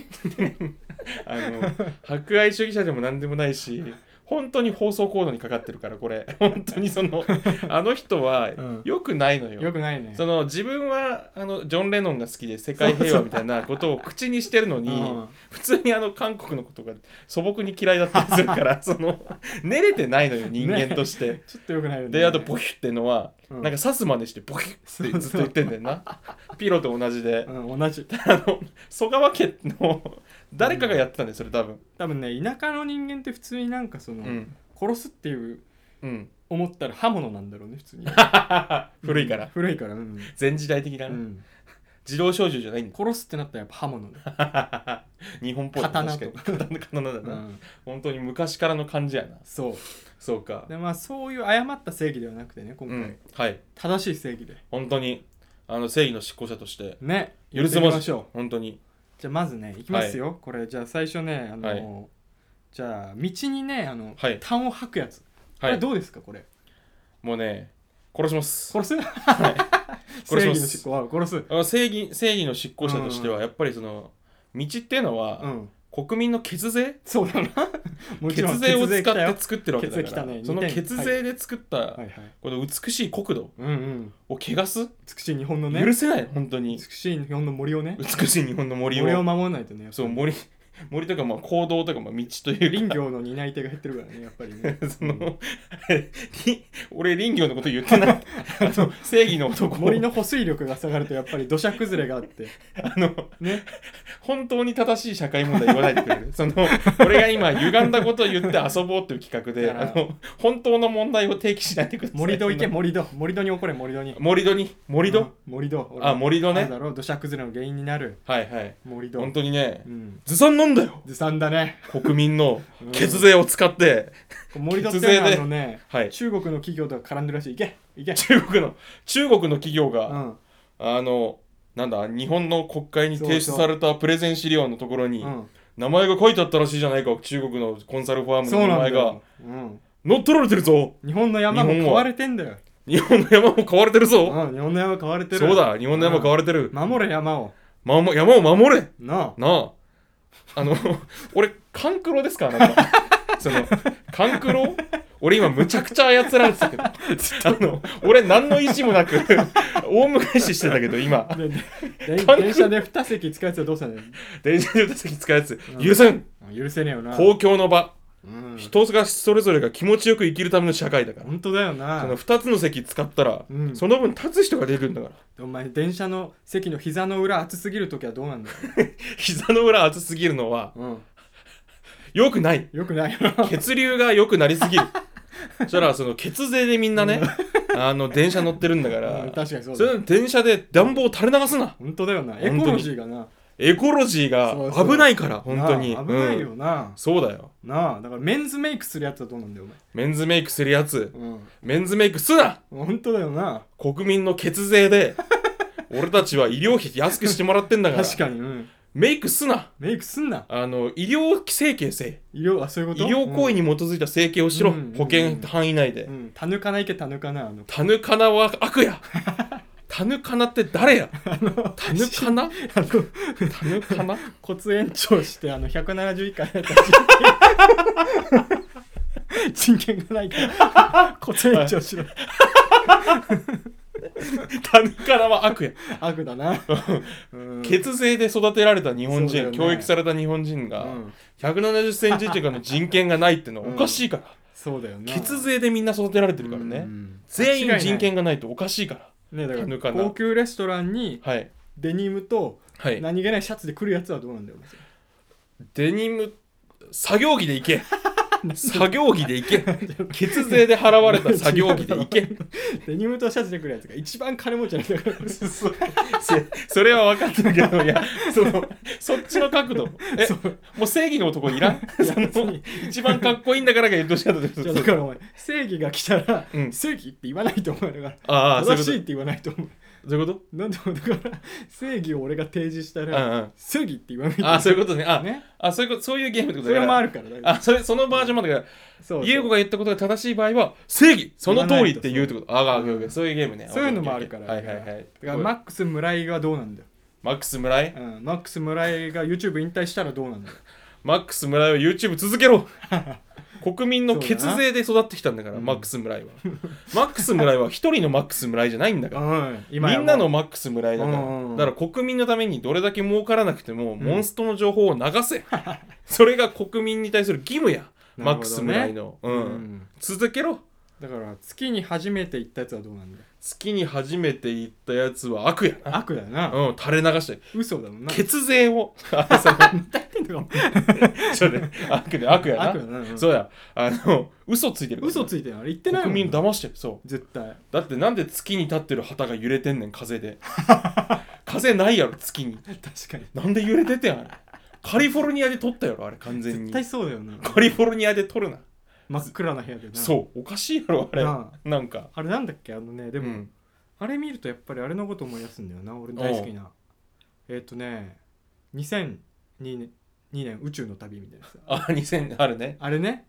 博愛主義者でも何でもないし、本当に放送コードにかかってるからこれ本当にあの人は良くないのよ、 良くないね。 自分はジョン・レノンが好きで世界平和みたいなことを口にしてるのに普通に韓国のことが素朴に嫌いだったりするから練れてないのよ人間として、 ね、ちょっと良くないよね。 であとボキュってのは、なんか刺す真似してボキュってずっと言ってんだよな。ピロと同じで、 同じ曽川家の誰かがやってたんだよそれ多分ね。田舎の人間って普通になんか殺すっていう、思ったら刃物なんだろうね普通に古いから、前時代的な、自動小銃じゃないんだ。 殺すってなったらやっぱ刃物だ日本っぽい刀と刀だな、本当に昔からの感じやな。そうか。 でそういう誤った正義ではなくてね今回、 はい、 正しい正義で本当に正義の執行者としてね許せましょう。本当に。 じゃあまずねいきますよ、これじゃあ最初ねじゃあ道にね痰を吐くやつ、これどうですか。これもうね殺します。 殺す正義の執行は殺す。 正義の執行者としてはやっぱり道っていうのは、国民の血税、 そうだな血税を使って作ってるわけだから、その血税で作ったこの美しい国土を汚す、 美しい日本のね、 許せない本当に。 美しい日本の森をね、 美しい日本の森を守らないとね。 そう森とか行動とか道というか林業の担い手が減ってるからねやっぱりね俺林業のこと言ってない正義の男。 森の保水力が下がるとやっぱり土砂崩れがあってね、本当に正しい社会問題言わないでくれる俺が今歪んだことを言って遊ぼうっていう企画で本当の問題を提起しないでください。 盛り土行け、盛り土に起これ、盛り土に盛り土ね。 土砂崩れの原因になる。盛り土本当にね、ずさんなんだよ。 ずさんだね。 国民の血税を使って盛り土っていうのはね、中国の企業とか絡んでるらしい。いけ中国の企業がなんだ日本の国会に提出されたプレゼン資料のところに名前が書いてあったらしいじゃないか。中国のコンサルファームの名前が乗っ取られてるぞ。 日本の山も買われてんだよ。 日本の山も買われてるぞ。 日本の山買われてる。 そうだ、日本の山買われてる。 守れ山を。 山を守れなあ。俺カンクロですか。なんかカンクロ俺今むちゃくちゃ操られてたけど俺何の意思もなく大昔してたけど今電車で2席使うやつはどうしたんだよ。 電車で2席使うやつ許せん。 許せねえよな。 公共の場、人がそれぞれが気持ちよく生きるための社会だから。 本当だよな。 2つの席使ったら、その分立つ人が出るんだから。 お前電車の席の膝の裏熱すぎるときはどうなんだよ膝の裏熱すぎるのは、よくない。 よくない血流が良くなりすぎるそしたら血税でみんなね電車乗ってるんだから、 確かにそうだ。 それ電車で暖房を垂れ流すな。 本当だよな。エコロジーが危ないから。本当に危ないよな。 そうだよなあ。だからメンズメイクするやつはどうなんだよお前。 メンズメイクするやつ、メンズメイクすな。 本当だよな。 国民の血税で俺たちは医療費安くしてもらってんだから確かに、 メイクすな。 医療整形せそういうこと。 医療行為に基づいた整形をしろ、保険範囲内で。 タヌカナタヌカナは悪やタヌカナって誰や。タヌカナ骨延長して170以下のやつ人権がないから骨延長しろタヌカナは悪や。 悪だな血税で育てられた日本人、教育された日本人が170センチ以下の人権がないってのはおかしいから。 そうだよね。 血税でみんな育てられてるからね。全員人権がないとおかしいからね。だから高級レストランにデニムと何気ないシャツで来るやつはどうなんだよ。 デニム作業着で行け作業着で行け血税で払われた作業着で行けデニムとシャツで来るやつが一番金持ちなんだからそれは分かってるけど、いやそっちの角度もう正義の男いらん一番かっこいいんだからが言ってほしかったです。 だからお前正義が来たら、正義って言わないと思うから正しいって言わないと思う。 どういうこと？ なんでもだから正義を俺が提示したら、正義って言わないと。 あ、そういうことね。そういうゲームってことだから。 それもあるから。 そのバージョンまでが、優子が言ったことが正しい場合は正義その通りって言うってこと。そういうゲームね。 そういうのもあるから。 はい。 だからマックス村井がどうなんだよ。 マックス村井？ マックス村井が YouTube 引退したらどうなんだよ。 マックス村井は YouTube 続けろ。国民の血税で育ってきたんだから、マックス村井は。マックス村井は一人のマックス村井じゃないんだから。みんなのマックス村井だから。だから国民のためにどれだけ儲からなくても、モンストの情報を流せ。それが国民に対する義務や。マックス村井の。続けろ。 だから月に初めて行ったやつはどうなんだよ。 月に初めて行ったやつは悪やな。 悪だよな。 垂れ流して。 嘘だもんな。 血税を。悪やな。そうや。嘘ついてる。 嘘ついてる。あれ言ってないもん。 国民騙してる。そう。 絶対。 だってなんで月に立ってる旗が揺れてんねん、風で。風ないやろ、月に。 確かに。 なんで揺れててん、あれ。カリフォルニアで撮ったやろ、あれ、完全に。 絶対そうだよな。 カリフォルニアで撮るな。 真っ暗な部屋でな。 そう、おかしいやろ、あれ。なんか。 あれなんだっけ、でも、あれ見るとやっぱりあれのこと思い出すんだよな、俺大好きな。2002年宇宙の旅みたいなさ。 2000あるね。 あれね。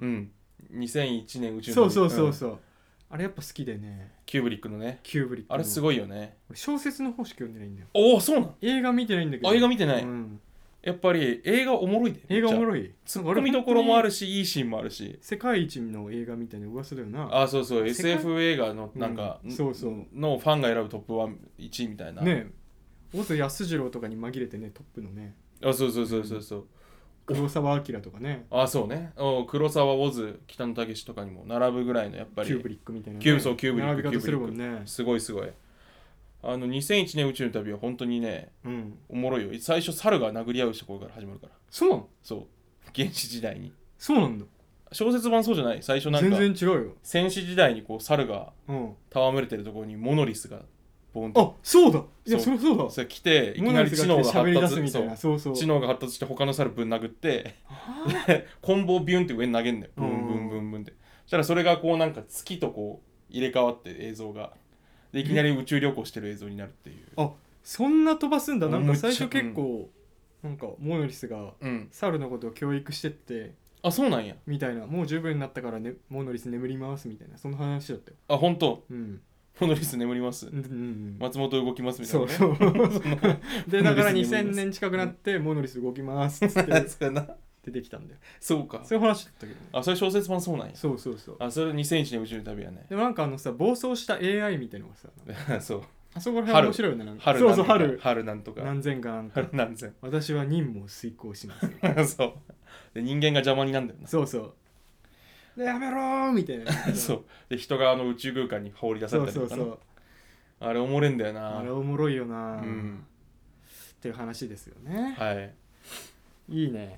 2001年宇宙の旅。そう。あれやっぱ好きでね。 キューブリックのね。あれすごいよね。 小説の方しか読んでないんだよ。 おお、そうなん？ 映画見てないんだけど。 映画見てない。やっぱり映画おもろいで。 映画おもろい。 ツッコミどころもあるし、いいシーンもあるし。 世界一の映画みたいな噂だよな。 あ、そう。SF 映画のなんか、のファンが選ぶトップ1位みたいな。 ねえ。小津安二郎とかに紛れてね、トップのね。 あ、そう。 黒澤明とかね。 あ、そうね。黒澤、小津、北野武とかにも並ぶぐらいのやっぱり。 キューブリックみたいな。 キューブリックするもんね。 すごい。2001年宇宙の旅は本当にね、おもろいよ。最初猿が殴り合うところから始まるから。 そうなの？ そう。原始時代に。 そうなんだ。 小説版そうじゃない？最初なんか全然違うよ。 戦士時代にこう猿が戯れてるところにモノリスがボンと。あ、そうだ。いや、そうだ。 それ来ていきなり知能が発達みたいな。そう。 知能が発達して他の猿ぶん殴ってコンボをビュンって上に投げんだよ。ブンって。そしたらそれがこうなんか月とこう入れ替わって映像が。でいきなり宇宙旅行してる映像になるっていう。 あ、そんな飛ばすんだ。なんか最初結構、なんかモノリスが猿のことを教育してって、 あ、そうなんやみたいな。もう十分になったからね、モノリス眠りますみたいな、その話だったよ。 あ、本当。モノリス眠ります、松本動きますみたいなね。 そうでだから2000年近くなってモノリス動きますっつって出てきたんだよ。 そうか。 そういう話だったけどね。 あ、それ小説版そうなんや。 そう。 あ、それ2001年宇宙の旅やね。 でもなんか暴走した AI みたいなのがさ、 そう。 あそこら辺面白いよね。 春なんとか。 何千かなんか。 何千。 私は任務を遂行します。 そう。で人間が邪魔になるんだよな。 そう。でやめろーみたいな。 そう。で人が宇宙空間に放り出されたりとか。そう。あれおもれんだよな。 あれおもろいよな。っていう話ですよね。 はい。 いいね。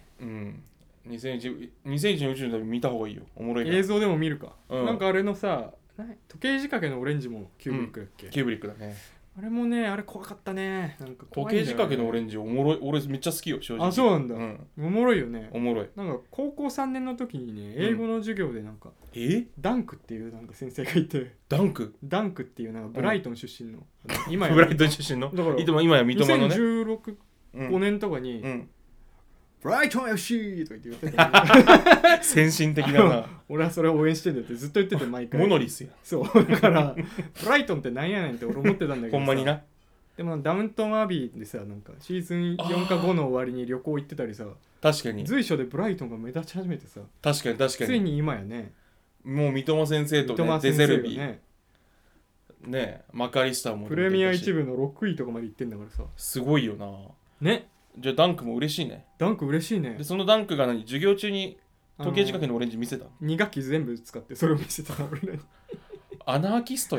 2001年宇宙の旅見た方がいいよ。おもろいから。 映像でも見るか。なんかあれのさ、時計仕掛けのオレンジもキューブリックだっけ？ キューブリックだね。 あれもね、あれ怖かったね。なんか時計仕掛けのオレンジおもろい。俺めっちゃ好きよ、正直。 あ、そうなんだ。おもろいよね。 おもろい。 なんか高校3年の時にね、英語の授業でなんか、ダンクっていうなんか先生がいて。 ダンクっていうなんかブライトン出身の。 今やブライトン出身の？だから今や三笘のね。 2016、5年とかに、ブライトン FC とか言ってた先進的だな。 俺はそれを応援してんだってずっと言ってて毎回。 モノリスや。 そうだからブライトンってなんやねんって俺思ってたんだけどほんまにな。 でもダウントンアビーでさ、なんかシーズン4か5の終わりに旅行行ってたりさ、 確かに随所でブライトンが目立ち始めてさ、 確かについに今やね、 もう三笘先生とね、デゼルビーね、マカリスターもプレミア1部の6位とかまで行ってんだからさ、 すごいよな。 ね。 じゃあダンクも嬉しいね。 ダンク嬉しいね。 でそのダンクが授業中に時計仕掛けのオレンジ見せた ？2学期全部使ってそれを見せた俺らに。 アナーキストや。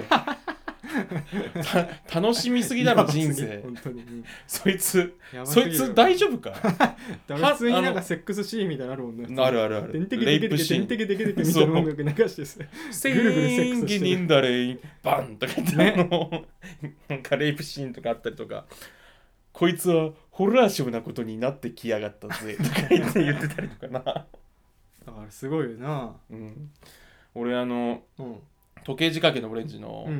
楽しみすぎだろ人生。 本当に。 そいつ大丈夫か？ 普通になんかセックスシーンみたいなのあるもんね。 ある。 レイプシーン。テケテケみたいな音楽流してさ、 ぐるぐるセックスしてる。だれバンとか言ってなんかレイプシーンとかあったりとか。こいつはホラーショーなことになってきやがったぜとか言ってたりとかな。だからすごいよな。 俺時計仕掛けのオレンジの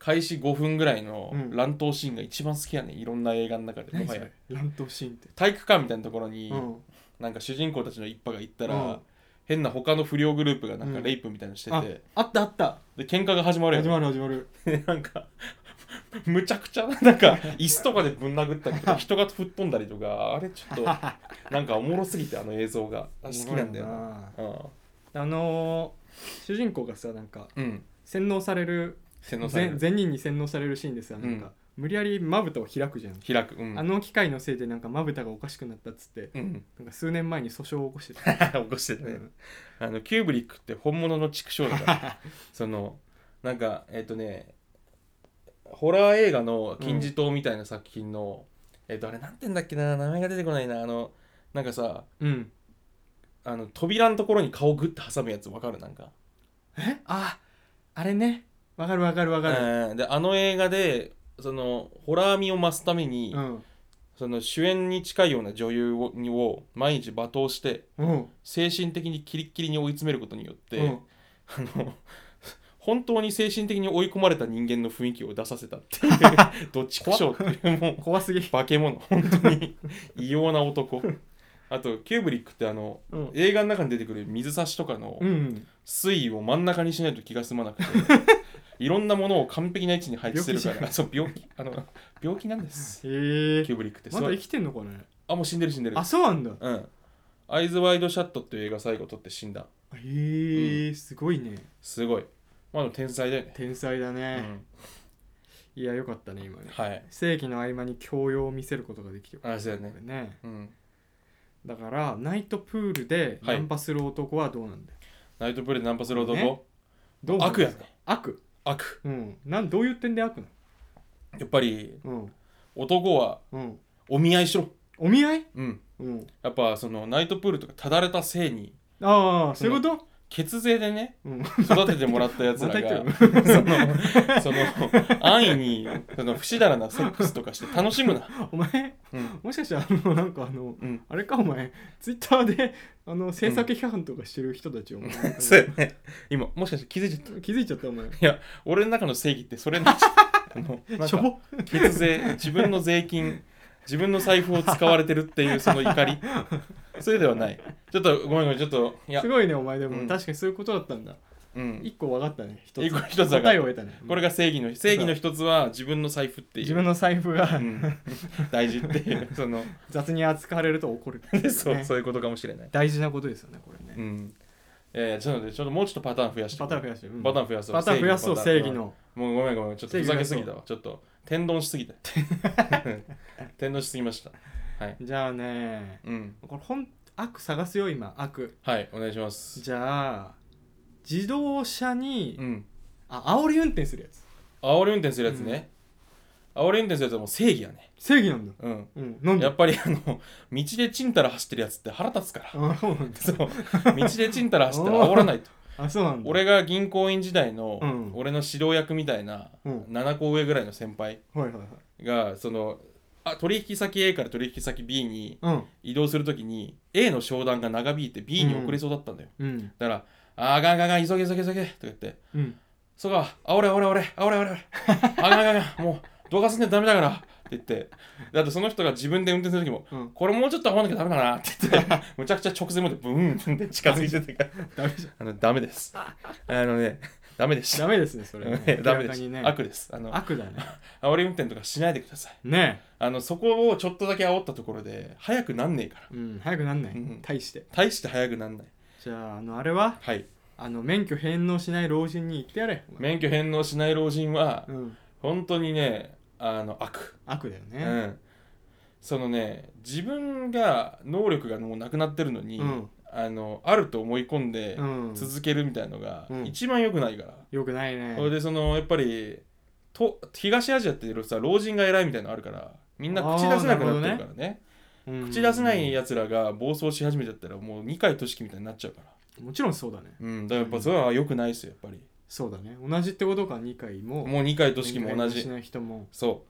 開始5分ぐらいの乱闘シーンが一番好きやね、いろんな映画の中で。もはや乱闘シーンって体育館みたいなところに、なんか主人公たちの一派が行ったら、変な他の不良グループがなんかレイプみたいなのしてて、 あったあった、 で喧嘩が始まるやん。 始まるなんかむちゃくちゃなんか椅子とかでぶん殴ったりとか人が吹っ飛んだりとか、あれちょっとなんかおもろすぎて、あの映像が好きなんだよな。 主人公がさ、なんか、洗脳される善人に洗脳されるシーンでさ、なんか無理やりまぶたを開くじゃん。 開く、 あの機械のせいでなんかまぶたがおかしくなったっつって、なんか数年前に訴訟を起こしてた起こしてたね、キューブリックって本物の畜生だからそのなんかホラー映画の金字塔みたいな作品の、あれなんて言うんだっけな、名前が出てこないな。なんかさ、扉のところに顔グッて挟むやつわかる？なんかあれね、わかる。 であの映画でそのホラー味を増すために、その主演に近いような女優を毎日罵倒して、精神的にキリッキリに追い詰めることによって、本当に精神的に追い込まれた人間の雰囲気を出させたっていうどっちかしょうっていう、もう怖すぎ、 化け物、本当に異様な男。あとキューブリックって映画の中に出てくる水差しとかの水位を真ん中にしないと気が済まなくて、いろんなものを完璧な位置に配置するから、そう病気なんです。キューブリックってまだ生きてんのかね。 もう死んでる。 あ、そうなんだ。 アイズワイドシャットっていう映画最後撮って死んだ。 すごいね。 すごい。天才だよね。 天才だね。いや、よかったね今ね。正義の合間に教養を見せることができてる。 そうだね。 だからナイトプールでナンパする男はどうなんだよ。 ナイトプールでナンパする男、悪やね。 悪。どういう点で悪なの？ やっぱり、男はお見合いしろ。 お見合い？ やっぱそのナイトプールとかただれた性に、 そういうこと？ 血税でね、育ててもらったやつらがその安易に不死だらなセックスとかして楽しむな。 お前、もしかしてなんかあれか、お前ツイッターで制作批判とかしてる人たちを、 そうやね、今もしかして気づいちゃった。 お前、いや俺の中の正義ってそれになっちゃう。しょぼ血税、自分の税金、自分の財布を使われてるっていうその怒り、それではない。ちょっとごめん、ちょっとすごいねお前。でも、確かにそういうことだったんだ。一個分かったね。一つ答えを得たね。これが正義の一つは自分の財布っていう。 自分の財布が大事っていうその雑に扱われると怒る。 そういうことかもしれない。 大事なことですよねこれね。 ちょっともうちょっとパターン増やして。 パターン増やそう。正義の。 もうごめん、ちょっとふざけすぎたわ。ちょっと天丼しすぎた。天丼しすぎました。 じゃあね、これ悪探すよ今。悪。 お願いします。 じゃあ自動車に煽り運転するやつ。 煽り運転するやつね。煽り運転するやつはもう正義やね。 正義なんだ。 なんでやっぱり道でチンタラ走ってるやつって腹立つから。そう道でチンタラ走ったら煽らないと。 そうなんだ。 俺が銀行員時代の俺の指導役みたいな7個上ぐらいの先輩が取引先 A から取引先 B に移動するときに A の商談が長引いて B に遅れそうだったんだよ。だからあがん急げとか言って、そうか、あ俺あがんもう動画すんでダメだからって言って、あとその人が自分で運転するときも、これもうちょっと合わなきゃダメかなって言ってむちゃくちゃ直前までブーンって近づいててからダメです。ダメでした。 ダメですねそれね。 ダメです。悪です。 悪だね。 煽り運転とかしないでくださいね。 そこをちょっとだけ煽ったところで早くなんねえから。 早くなんない。大して早くなんない。 じゃああれは免許返納しない老人に言ってやれ。 免許返納しない老人は本当にね悪だよね。 自分が能力がもうなくなってるのに、あると思い込んで続けるみたいなのが一番良くないから。 良くないね。 それでやっぱり東アジアってさ老人が偉いみたいなのあるからみんな口出せなくなってるからね。口出せないやつらが暴走し始めちゃったらもう二階俊樹みたいになっちゃうから。 もちろんそうだね。 だからやっぱそれは良くないですよやっぱり。 そうだね。同じってことか。二階ももう二階俊樹も同じ。 しない人も。 そ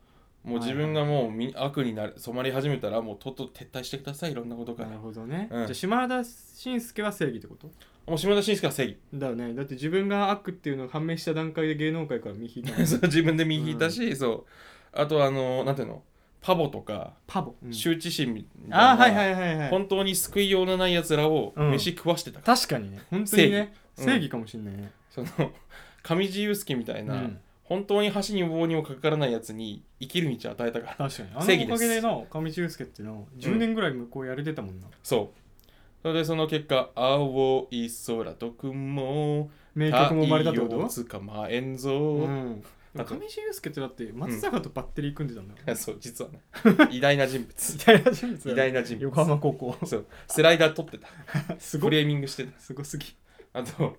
もう自分がもう悪に染まり始めたらもうとっとと撤退してください、いろんなことから。 なるほどね、じゃあ島田紳介は正義ってこと？ もう島田紳介は正義だよね。だって自分が悪っていうのが判明した段階で芸能界から身引いたそう自分で身引いたし、そうあとなんていうのパボとか羞恥心みたいな、 はいはいはいはい、 本当に救いようのないやつらを飯食わしてた、 確かにね、本当にね正義かもしんないね、 その上地雄介みたいな、本当に箸に棒にもかからないやつに生きる道を与えたから。 確かにあのおかげでの上地雄介っていうの10年ぐらい向こうやれてたもんな、 そうそれでその結果青い空と雲名曲も生まれたってこと？ 太陽捕まえんぞ、 上地雄介ってだって松坂とバッテリー組んでたんだよ、 そう実はね偉大な人物偉大な人物横浜高校そうスライダー取ってたすごいフレーミングしてた、 すごすぎ。 あと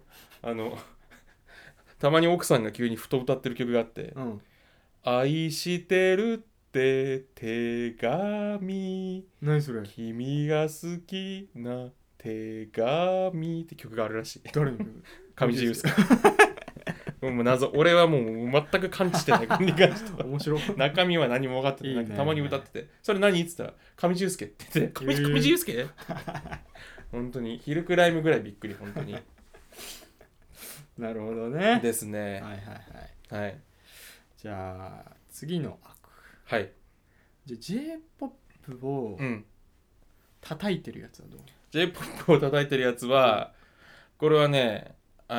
たまに奥さんが急にふと歌ってる曲があって、愛してるって手紙、 何それ、 君が好きな手紙って曲があるらしい。 誰に？ 上地雄介もう謎、俺はもう全く感知してない面白い中身は何も分かってない、たまに歌ってて、それ何って言ったら上地雄介って言って上地雄介本当にヒルクライムぐらいびっくり、本当になるほどね。 ですね。 はいはいはい。はい。じゃあ次の悪。 はい。 じゃあ J-POP を叩いてるやつはどう？ J-POP を叩いてるやつは、これはね、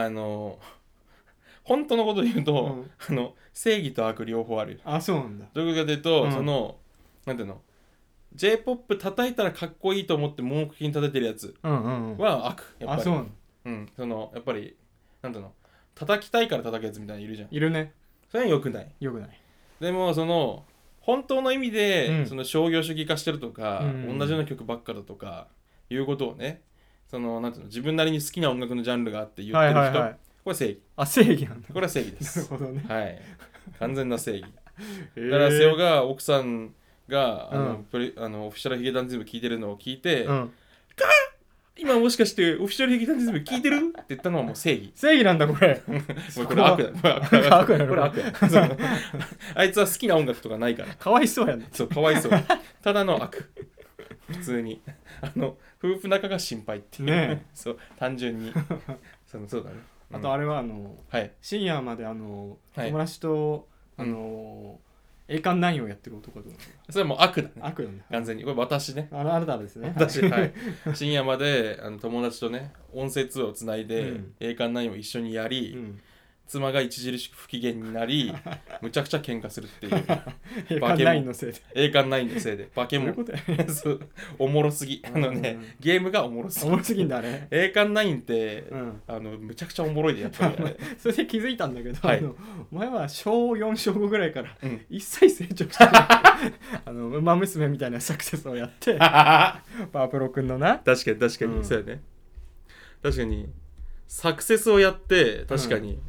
本当のこと言うと、正義と悪両方ある。 あ、そうなんだ。 どういうことかというと、なんていうの、J-POP 叩いたらかっこいいと思って盲目的に叩いてるやつは悪。やっぱり。 あ、そうなんだ。やっぱりなんていうの、叩きたいから叩くやつみたいないるじゃん。 いるね。 それは良くない。 良くない。 でも本当の意味で、商業主義化してるとか、同じような曲ばっかだとかいうことをね、なんていうの、自分なりに好きな音楽のジャンルがあって言ってる人、これ正義。 あ、正義なんだ。 これは正義です。 なるほどね。 はい。完全な正義。だから瀬尾が奥さんがオフィシャルヒゲダンディズム聞いてるのを聞いて、今もしかしてオフィシャルヒゲダンディズム聞いてるって言ったのはもう正義。 正義なんだこれ。 これ悪だ。これ悪だ。あいつは好きな音楽とかないから。 かわいそうやね。 そう、かわいそう。ただの悪。普通に夫婦仲が心配っていうね。そう単純にそうだね。 あとあれは深夜まで友達と栄冠9をやってる男と。 それはもう悪だね。 悪だね。 完全にこれ私ね。 あなたですね。 私はい深夜まで友達とね音声通話をつないで栄冠9を一緒にやり、妻が著しく不機嫌になりむちゃくちゃ喧嘩するっていう栄冠9のせいで栄冠9のせいでバケモンおもろすぎゲームがおもろすぎんだね。 栄冠9ってむちゃくちゃおもろいでやっぱりそれで気づいたんだけど、お前は小4小5ぐらいから一切成長してないウマ娘みたいなサクセスをやってパープロくんのな。 確かにそうやね。確かにサクセスをやって確かに、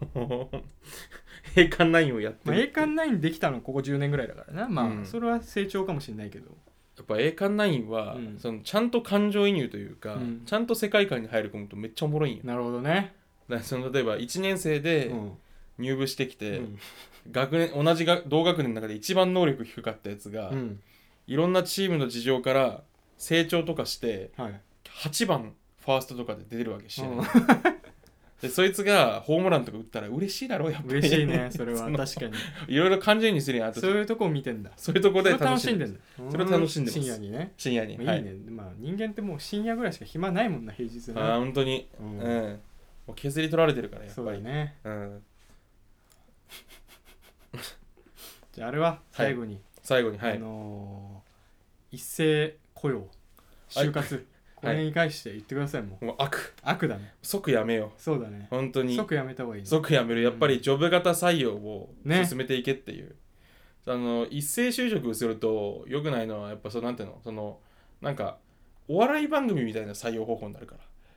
栄冠9をやって栄冠9できたのここ10年ぐらいだからな。それは成長かもしれないけど、 やっぱ栄冠9は、ちゃんと感情移入というか、ちゃんと世界観に入る込むとめっちゃおもろいんよ。 なるほどね。 だから例えば1年生で入部してきて、同じ同学年の中で一番能力低かったやつが、いろんなチームの事情から成長とかして、8番ファーストとかで出てるわけし、でそいつがホームランとか打ったら嬉しいだろう。やっぱり嬉しいね。それは確かにいろいろ感情にするやん。 そういうとこを見てんだ。 そういうとこで楽しんでんだ。 それを楽しんでます。 深夜にね。 深夜に。 いいね。人間ってもう深夜ぐらいしか暇ないもんな、平日ね。 本当に。もう削り取られてるからやっぱり。 そうだね。じゃああれは最後に一斉雇用就活、これに関して言ってください。もう悪だね。 即やめよう。 そうだね。 本当に即やめた方がいいね。 即やめる。やっぱりジョブ型採用を進めていけっていう、一斉就職をすると良くないのはやっぱなんていうの、なんかお笑い番組みたいな採用方法になるから。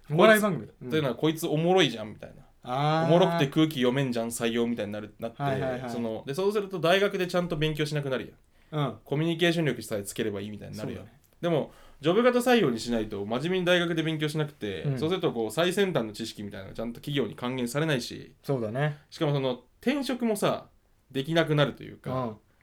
お笑い番組というのはこいつおもろいじゃんみたいな、おもろくて空気読めんじゃん採用みたいになって、でそうすると大学でちゃんと勉強しなくなるやん、コミュニケーション力さえつければいいみたいになるやん、でもジョブ型採用にしないと真面目に大学で勉強しなくて、そうすると最先端の知識みたいなのがちゃんと企業に還元されないし、 そうだね。 しかも転職もさできなくなるというか、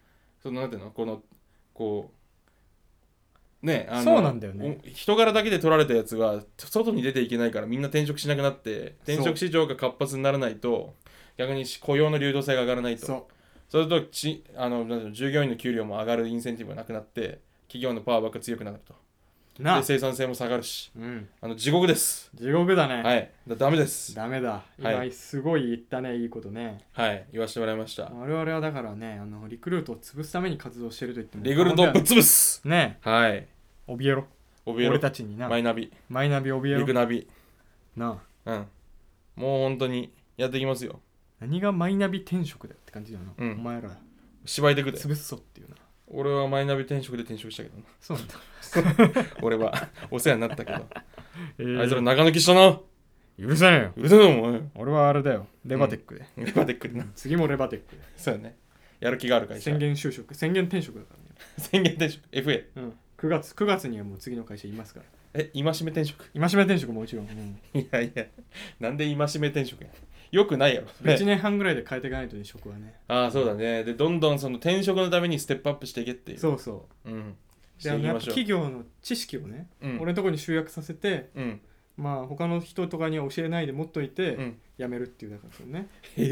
そのなんていうのこうね、 そうなんだよね。 人柄だけで取られたやつが外に出ていけないからみんな転職しなくなって転職市場が活発にならないと逆に雇用の流動性が上がらないとそれと従業員の給料も上がるインセンティブがなくなって企業のパワーばっか強くなるとで生産性も下がるし、地獄です。 地獄だね。 はいダメです。 ダメだ。今すごい言ったね、いいことね。 はい言わせてもらいました。 我々はだからねリクルートを潰すために活動してると言ってもリクルートをぶっ潰すね。 はい怯えろ俺たちにな。 マイナビ怯えろ。 リクナビなあもう本当にやっていきますよ。 何がマイナビ転職だよって感じだな、お前ら芝居でくで潰すぞっていうな。 俺はマイナビ転職で転職したけどな。 そうなんだ俺はお世話になったけど、あいつら中抜きしたな。 許せねえよ。 許せねえよお前。 俺はあれだよ、レバテックで、 レバテックでな。 次もレバテックで。 そうやね、やる気がある会社。 宣言就職、宣言転職だからね。 宣言転職 FA、 9月にはもう次の会社いますから。 戒め転職。 戒め転職もちろん、 いやなんで戒め転職や。よくないやろ。 1年半ぐらいで変えていかないとね、職はね。 ああそうだね。でどんどんその転職のためにステップアップしていけっていう。 そうそう。でやっぱ企業の知識をね、俺のところに集約させて、まあ他の人とかには教えないで持っといて、辞めるっていうだからですよね。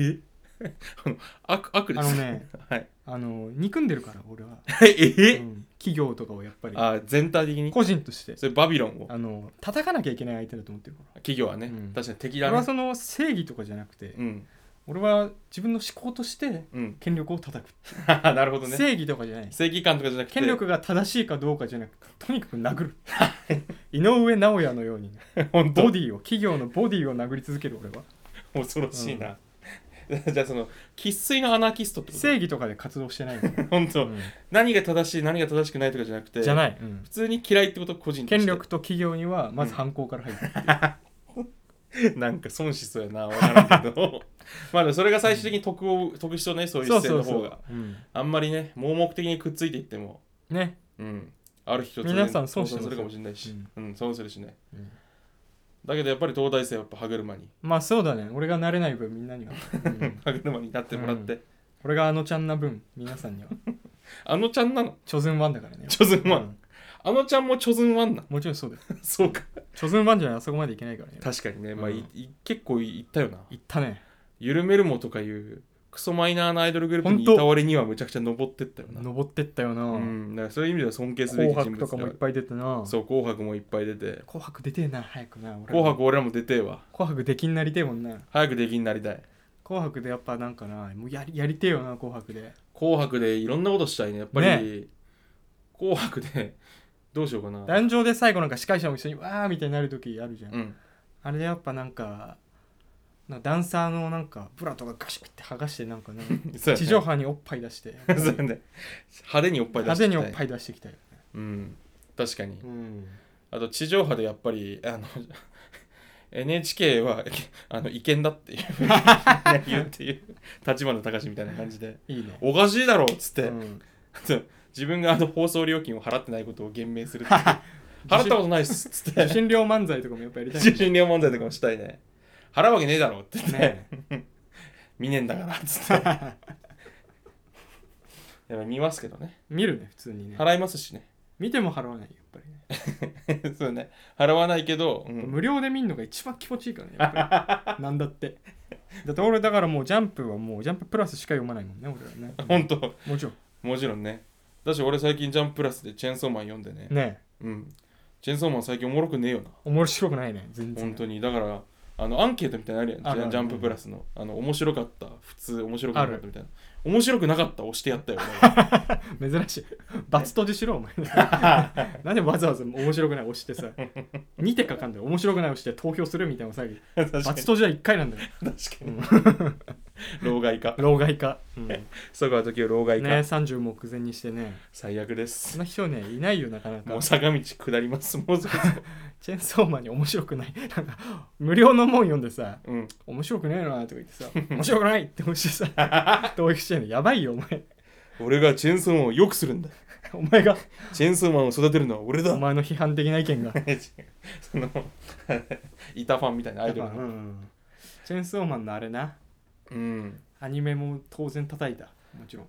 悪ですね。はい憎んでるから俺は。企業とかをやっぱり全体的に個人としてそれバビロンを叩かなきゃいけない相手だと思ってるから。 企業はね、確かに敵だね。 俺はその正義とかじゃなくて、俺は自分の思考として権力を叩く。 なるほどね。 正義とかじゃない。 正義感とかじゃなくて権力が正しいかどうかじゃなくとにかく殴る。井上尚弥のようにボディを企業のボディを殴り続ける俺は。 恐ろしいな。じゃあその生粋のアナーキストってこと。 正義とかで活動してない本当、何が正しい何が正しくないとかじゃなくてじゃない、 普通に嫌いってこと個人として権力と企業にはまず反抗から入る、 なんか損しそうやな分からんけどまあそれが最終的に得しそうね、そういう姿勢の方があんまりね盲目的にくっついていってもね、 ある日突然皆さん損するかもしれないし、損するしね、だけどやっぱり東大生はやっぱ歯車にまあそうだね、俺がなれない分みんなには、 歯車になってもらって、 俺があのちゃんな分皆さんにはあのちゃんなのチョズンワンだからね。 チョズンワン、あのちゃんもチョズンワンな。 もちろんそうだよそうか、 チョズンワンじゃないあそこまでいけないからね。 確かにね、まあ結構いったよな。 いったね。 ゆるめるもとかいうクソマイナーなアイドルグループにいた割にはむちゃくちゃ登ってったよな。 登ってったよな。 だからそういう意味では尊敬すべき人物だ。 紅白とかもいっぱい出てな。 そう、紅白もいっぱい出て。 紅白出てえな、早くな。 紅白俺らも出てえわ。 紅白出禁になりてえもんな。 早く出禁になりたい。 紅白でやっぱなんかな、もうやりてえよな、紅白で。 紅白でいろんなことしたいね。やっぱり、紅白でどうしようかな。 壇上で最後なんか司会者も一緒にわーみたいになるときあるじゃん。あれでやっぱなんかダンサーのなんかブラとかガシッって剥がしてなんかね地上波におっぱい出してそうね、派手におっぱい出していきたいよね。確かに、あと地上波でやっぱりNHK は違憲だっていう言うっていう立花隆みたいな感じでいいね、 おかしいだろっつって、自分が放送料金を払ってないことを言明するって払ったことないっすっつって受信料漫才とかもやっぱやりたい、 受信料漫才とかもしたいね。払うわけねえだろって言って、見ねえんだからっつってやっぱ見ますけどね。 見るね、普通にね。 払いますしね。 見ても払わないよやっぱりねそうね、払わないけど、 無料で見るのが一番気持ちいいからね、やっぱりなんだって俺だからもうジャンプはもうジャンププラスしか読まないもんね、俺はね。 本当もちろんね。だし俺最近ジャンププラスでチェーンソーマン読んでね。チェーンソーマン最近おもろくねえよな。 面白くないね、全然。 本当にだからアンケートみたいなのあるやん。ジャンププラスの面白かった、普通面白くなかったみたいな。面白くなかった押してやったよ珍しい。バツ閉じしろお前なんでわざわざ面白くない押してさ2手かかんだよ。面白くない押して投票するみたいな詐欺。バツ閉じは1回なんだよ。 確かに老害かそこは時は老害かね。30目前にしてね、 最悪です。 そんな人ねいないよなかなか。 もう坂道下ります。もうそろそろチェーンソーマンに面白くないなんか無料の本読んでさ、面白くねえなとか言ってさ面白くないって押してさ教育してんのやばいよお前。 俺がチェーンソーマンを良くするんだお前がチェーンソーマンを育てるのは俺だ。 お前の批判的な意見がそのイタファンみたいなアイドルの、 チェーンソーマンのあれな、アニメも当然叩いた。もちろん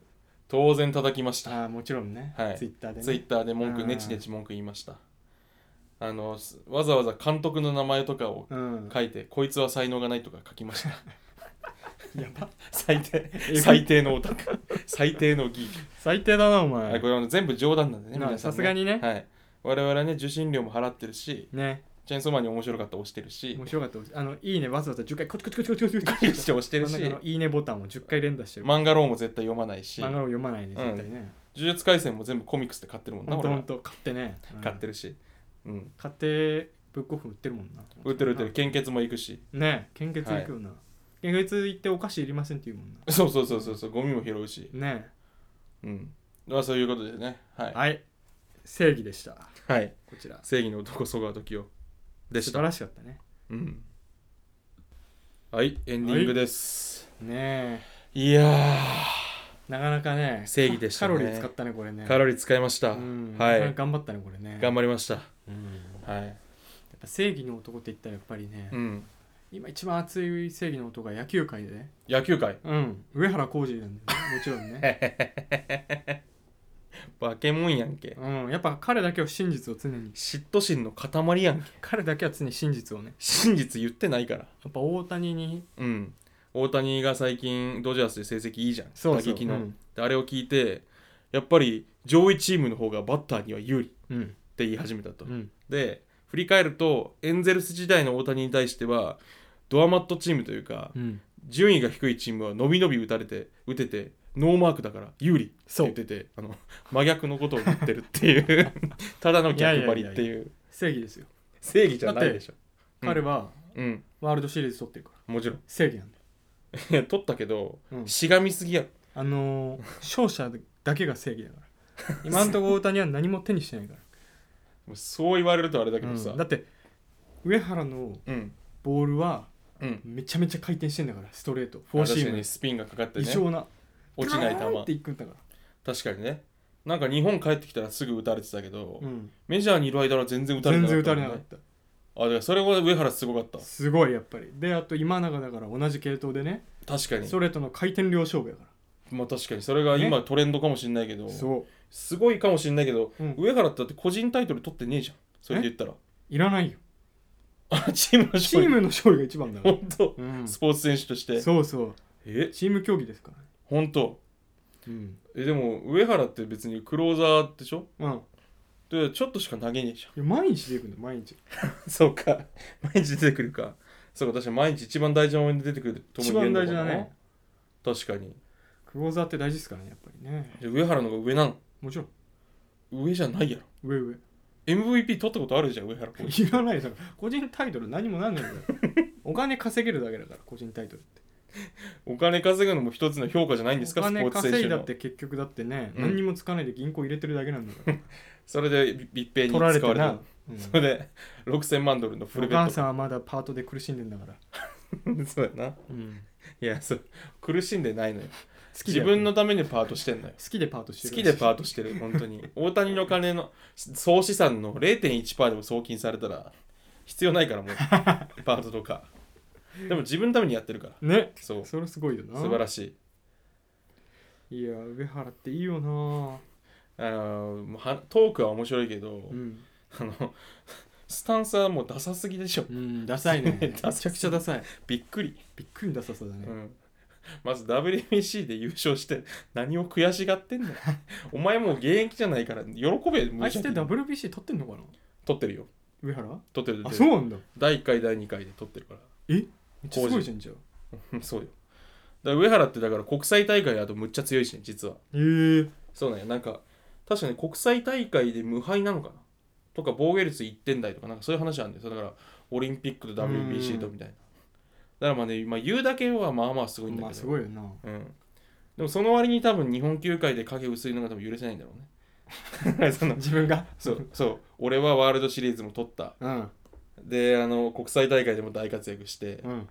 当然叩きました。 もちろんね、 はい、 ツイッターでね。 ツイッターでネチネチ文句言いました。わざわざ監督の名前とかを書いて、こいつは才能がないとか書きました。やば最低のオタク最低のギーク最低だなお前。 はい、これは全部冗談なんでね。 さすがにね。 はい。我々はね受信料も払ってるし、 ね。 チェーンソーマンに面白かったら押してるし、 面白かったいいねわざわざ10回コチコチコチコチコチコチして押してるし、 いいねボタンを10回連打してる。 漫画ローも絶対読まないし、 漫画ロー読まないね絶対ね。 呪術廻戦も全部コミックスで買ってるもんな。 ほんと買ってね。 買ってるし、 買ってブックオフ売ってるもんな。 売ってる献血も行くしね。献血行くよな。献血行ってお菓子いりませんって言うもんな。 そうゴミも拾うしね。 そういうことでね。 はい、正義でした。 はい、 こちら正義の男曽我時代でした。 素晴らしかったね。 はい、エンディングです。 ねえ。いやー、なかなかね、 正義でしたね。 カロリー使ったね、これね。 カロリー使いました。はい。 頑張ったね、これね。 頑張りました。 はい。やっぱ正義の男って言ったらやっぱりね、今一番熱い正義の男が野球界でね。 野球界？ 上原浩二なんだよね、もちろんね。 バケモンやんけ。 やっぱ彼だけは真実を常に。 嫉妬心の塊やんけ。 彼だけは常に真実をね。 真実言ってないから。やっぱ大谷に。 大谷が最近ドジャースで成績いいじゃん。 そう打撃の、であれを聞いて、やっぱり上位チームの方がバッターには有利って言い始めたと。で、振り返るとエンゼルス時代の大谷に対してはドアマットチームというか、順位が低いチームは伸び伸び打ててノーマークだから有利って言ってて、真逆のことを言ってるっていうただの逆張りっていう。 正義ですよ。 正義じゃないでしょ。 彼はワールドシリーズ取ってるから。 もちろん正義なんだよ。 いや取ったけど、しがみすぎやろ。 勝者だけが正義だから今のところ大谷は何も手にしてないからそう言われるとあれだけどさ、 だって上原のボールはめちゃめちゃ回転してんだから、ストレートフォーシームにスピンがかかってね、 異常な落ちない球っていくんだから。 確かにね。なんか日本帰ってきたらすぐ打たれてたけど、メジャーにいる間は全然打たれなかった、 全然打たれなかった。 だからそれは上原すごかった。 すごいやっぱり。で、あと今永だから同じ系統でね。 確かに。 ストレートの回転量勝負やから。 まあ確かにそれが今トレンドかもしれないけど、すごいかもしれないけど、上原ってだって個人タイトル取ってねえじゃん。それで言ったら。 いらないよ。 チームの勝利が一番だから。 本当、スポーツ選手として。 そうそう。チーム競技ですからね。 本当。でも上原って別にクローザーでしょ。でちょっとしか投げねえじゃん。 毎日出てくるんだよ、毎日。 そうか、毎日出てくるか。そうか、確かに毎日一番大事なmomentで出てくるとも言えるのかな。一番大事だね。確かに。 クローザーって大事ですからね、やっぱりね。 上原の方が上なの？ もちろん。上じゃないやろ。 上。 MVP 取ったことあるじゃん、上原。 いらないじゃん。個人タイトル何もなんないんだよ。お金稼げるだけだから、個人タイトルって。 お金稼ぐのも一つの評価じゃないんですか、 スポーツ選手の。お金稼いだって結局だってね、何にもつかないで銀行入れてるだけなんだから。 それで密閉に使われてるな。それで6000万ドルのフルベッド。 お母さんはまだパートで苦しんでんだから。 そうやな。いや、苦しんでないのよ。自分のためにパートしてんのよ。 好きでパートしてる。 好きでパートしてる、本当に。大谷の金の総資産の 0.1% でも送金されたら必要ないから、もうパートとか。でも自分のためにやってるからね。それすごいよな。 素晴らしい。いや、上原っていいよな。 トークは面白いけど、スタンスはもうダサすぎでしょ。 ダサいね。めちゃくちゃダサい。 びっくりダサさだね。 まず WBC で優勝して何を悔しがってんのお前もう現役じゃないから喜べ。 あいつって WBC 取ってんのかな。 取ってるよ。 上原取ってる。 あ、そうなんだ。 第1回第2回で取ってるから。 めっちゃすごいじゃん。じゃあそうよ。だから上原ってだから国際大会だとむっちゃ強いしね、実は。そうなんや。なんか確かに国際大会で無敗なのかなとか、防御率1点台とかなんかそういう話あるんですよ。だからオリンピックと WBC とみたいな。だからまあね、言うだけはまあまあすごいんだけど。 まあすごいよな。 でもその割に多分日本球界で影薄いのが多分許せないんだろうね。 自分がそう俺はワールドシリーズも取った。で国際大会でも大活躍して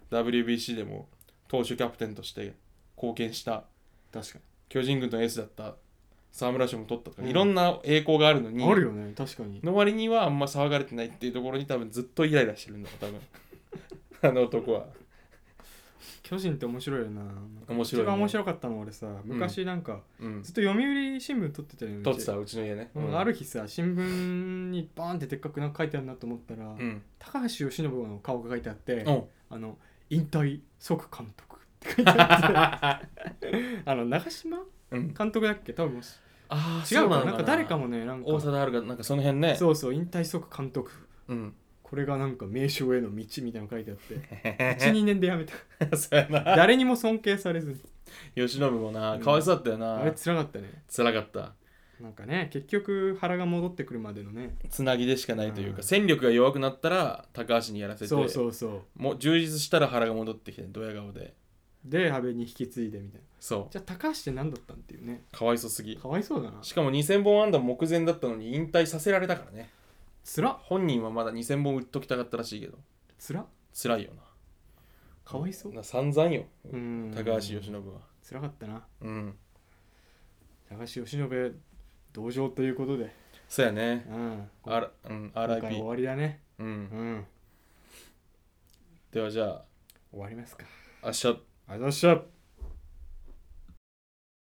、WBC でも投手キャプテンとして貢献した。 確かに。 巨人軍のエースだった沢村賞も取ったとか、いろんな栄光があるのに、 あるよね、確かに。 の割にはあんま騒がれてないっていうところに多分ずっとイライラしてるんだよ、多分あの男は。 巨人って面白いよな。 面白い、ね、 一番面白かったの俺さ、昔なんか、ずっと読売新聞撮ってたよね。 撮ってた、うちの家ね、 ある日さ、新聞にバーンってでっかくなんか書いてあるなと思ったら、高橋由伸の顔が書いてあって、引退即監督って書いてあって長嶋、監督だっけ多分。違うかなんか誰かもね、なんか大貞あるかなんかその辺ね。 そうそう、引退即監督、これがなんか名将への道みたいなの書いてあって12年でやめたそうやな、誰にも尊敬されずに。 由伸もな、かわいそうだったよな、 あれ辛かったね。 辛かった。 なんかね、結局原が戻ってくるまでのね、 つなぎでしかないというか、戦力が弱くなったら高橋にやらせて、 そうもう充実したら原が戻ってきてドヤ顔で阿部に引き継いでみたいな。 そうじゃあ高橋って何だったんっていうね。 かわいそうすぎ。 かわいそうだな。 しかも2000本安打目前だったのに引退させられたからね。 つら。 本人はまだ2000本打っときたかったらしいけど、 つらいよな。 かわいそう。 散々よ、高橋由伸は。 つらかったな。高橋由伸同情ということで。 そうやね。 RIP。今回終わりだね。 ではじゃあ終わりますか。 ありがとうございました。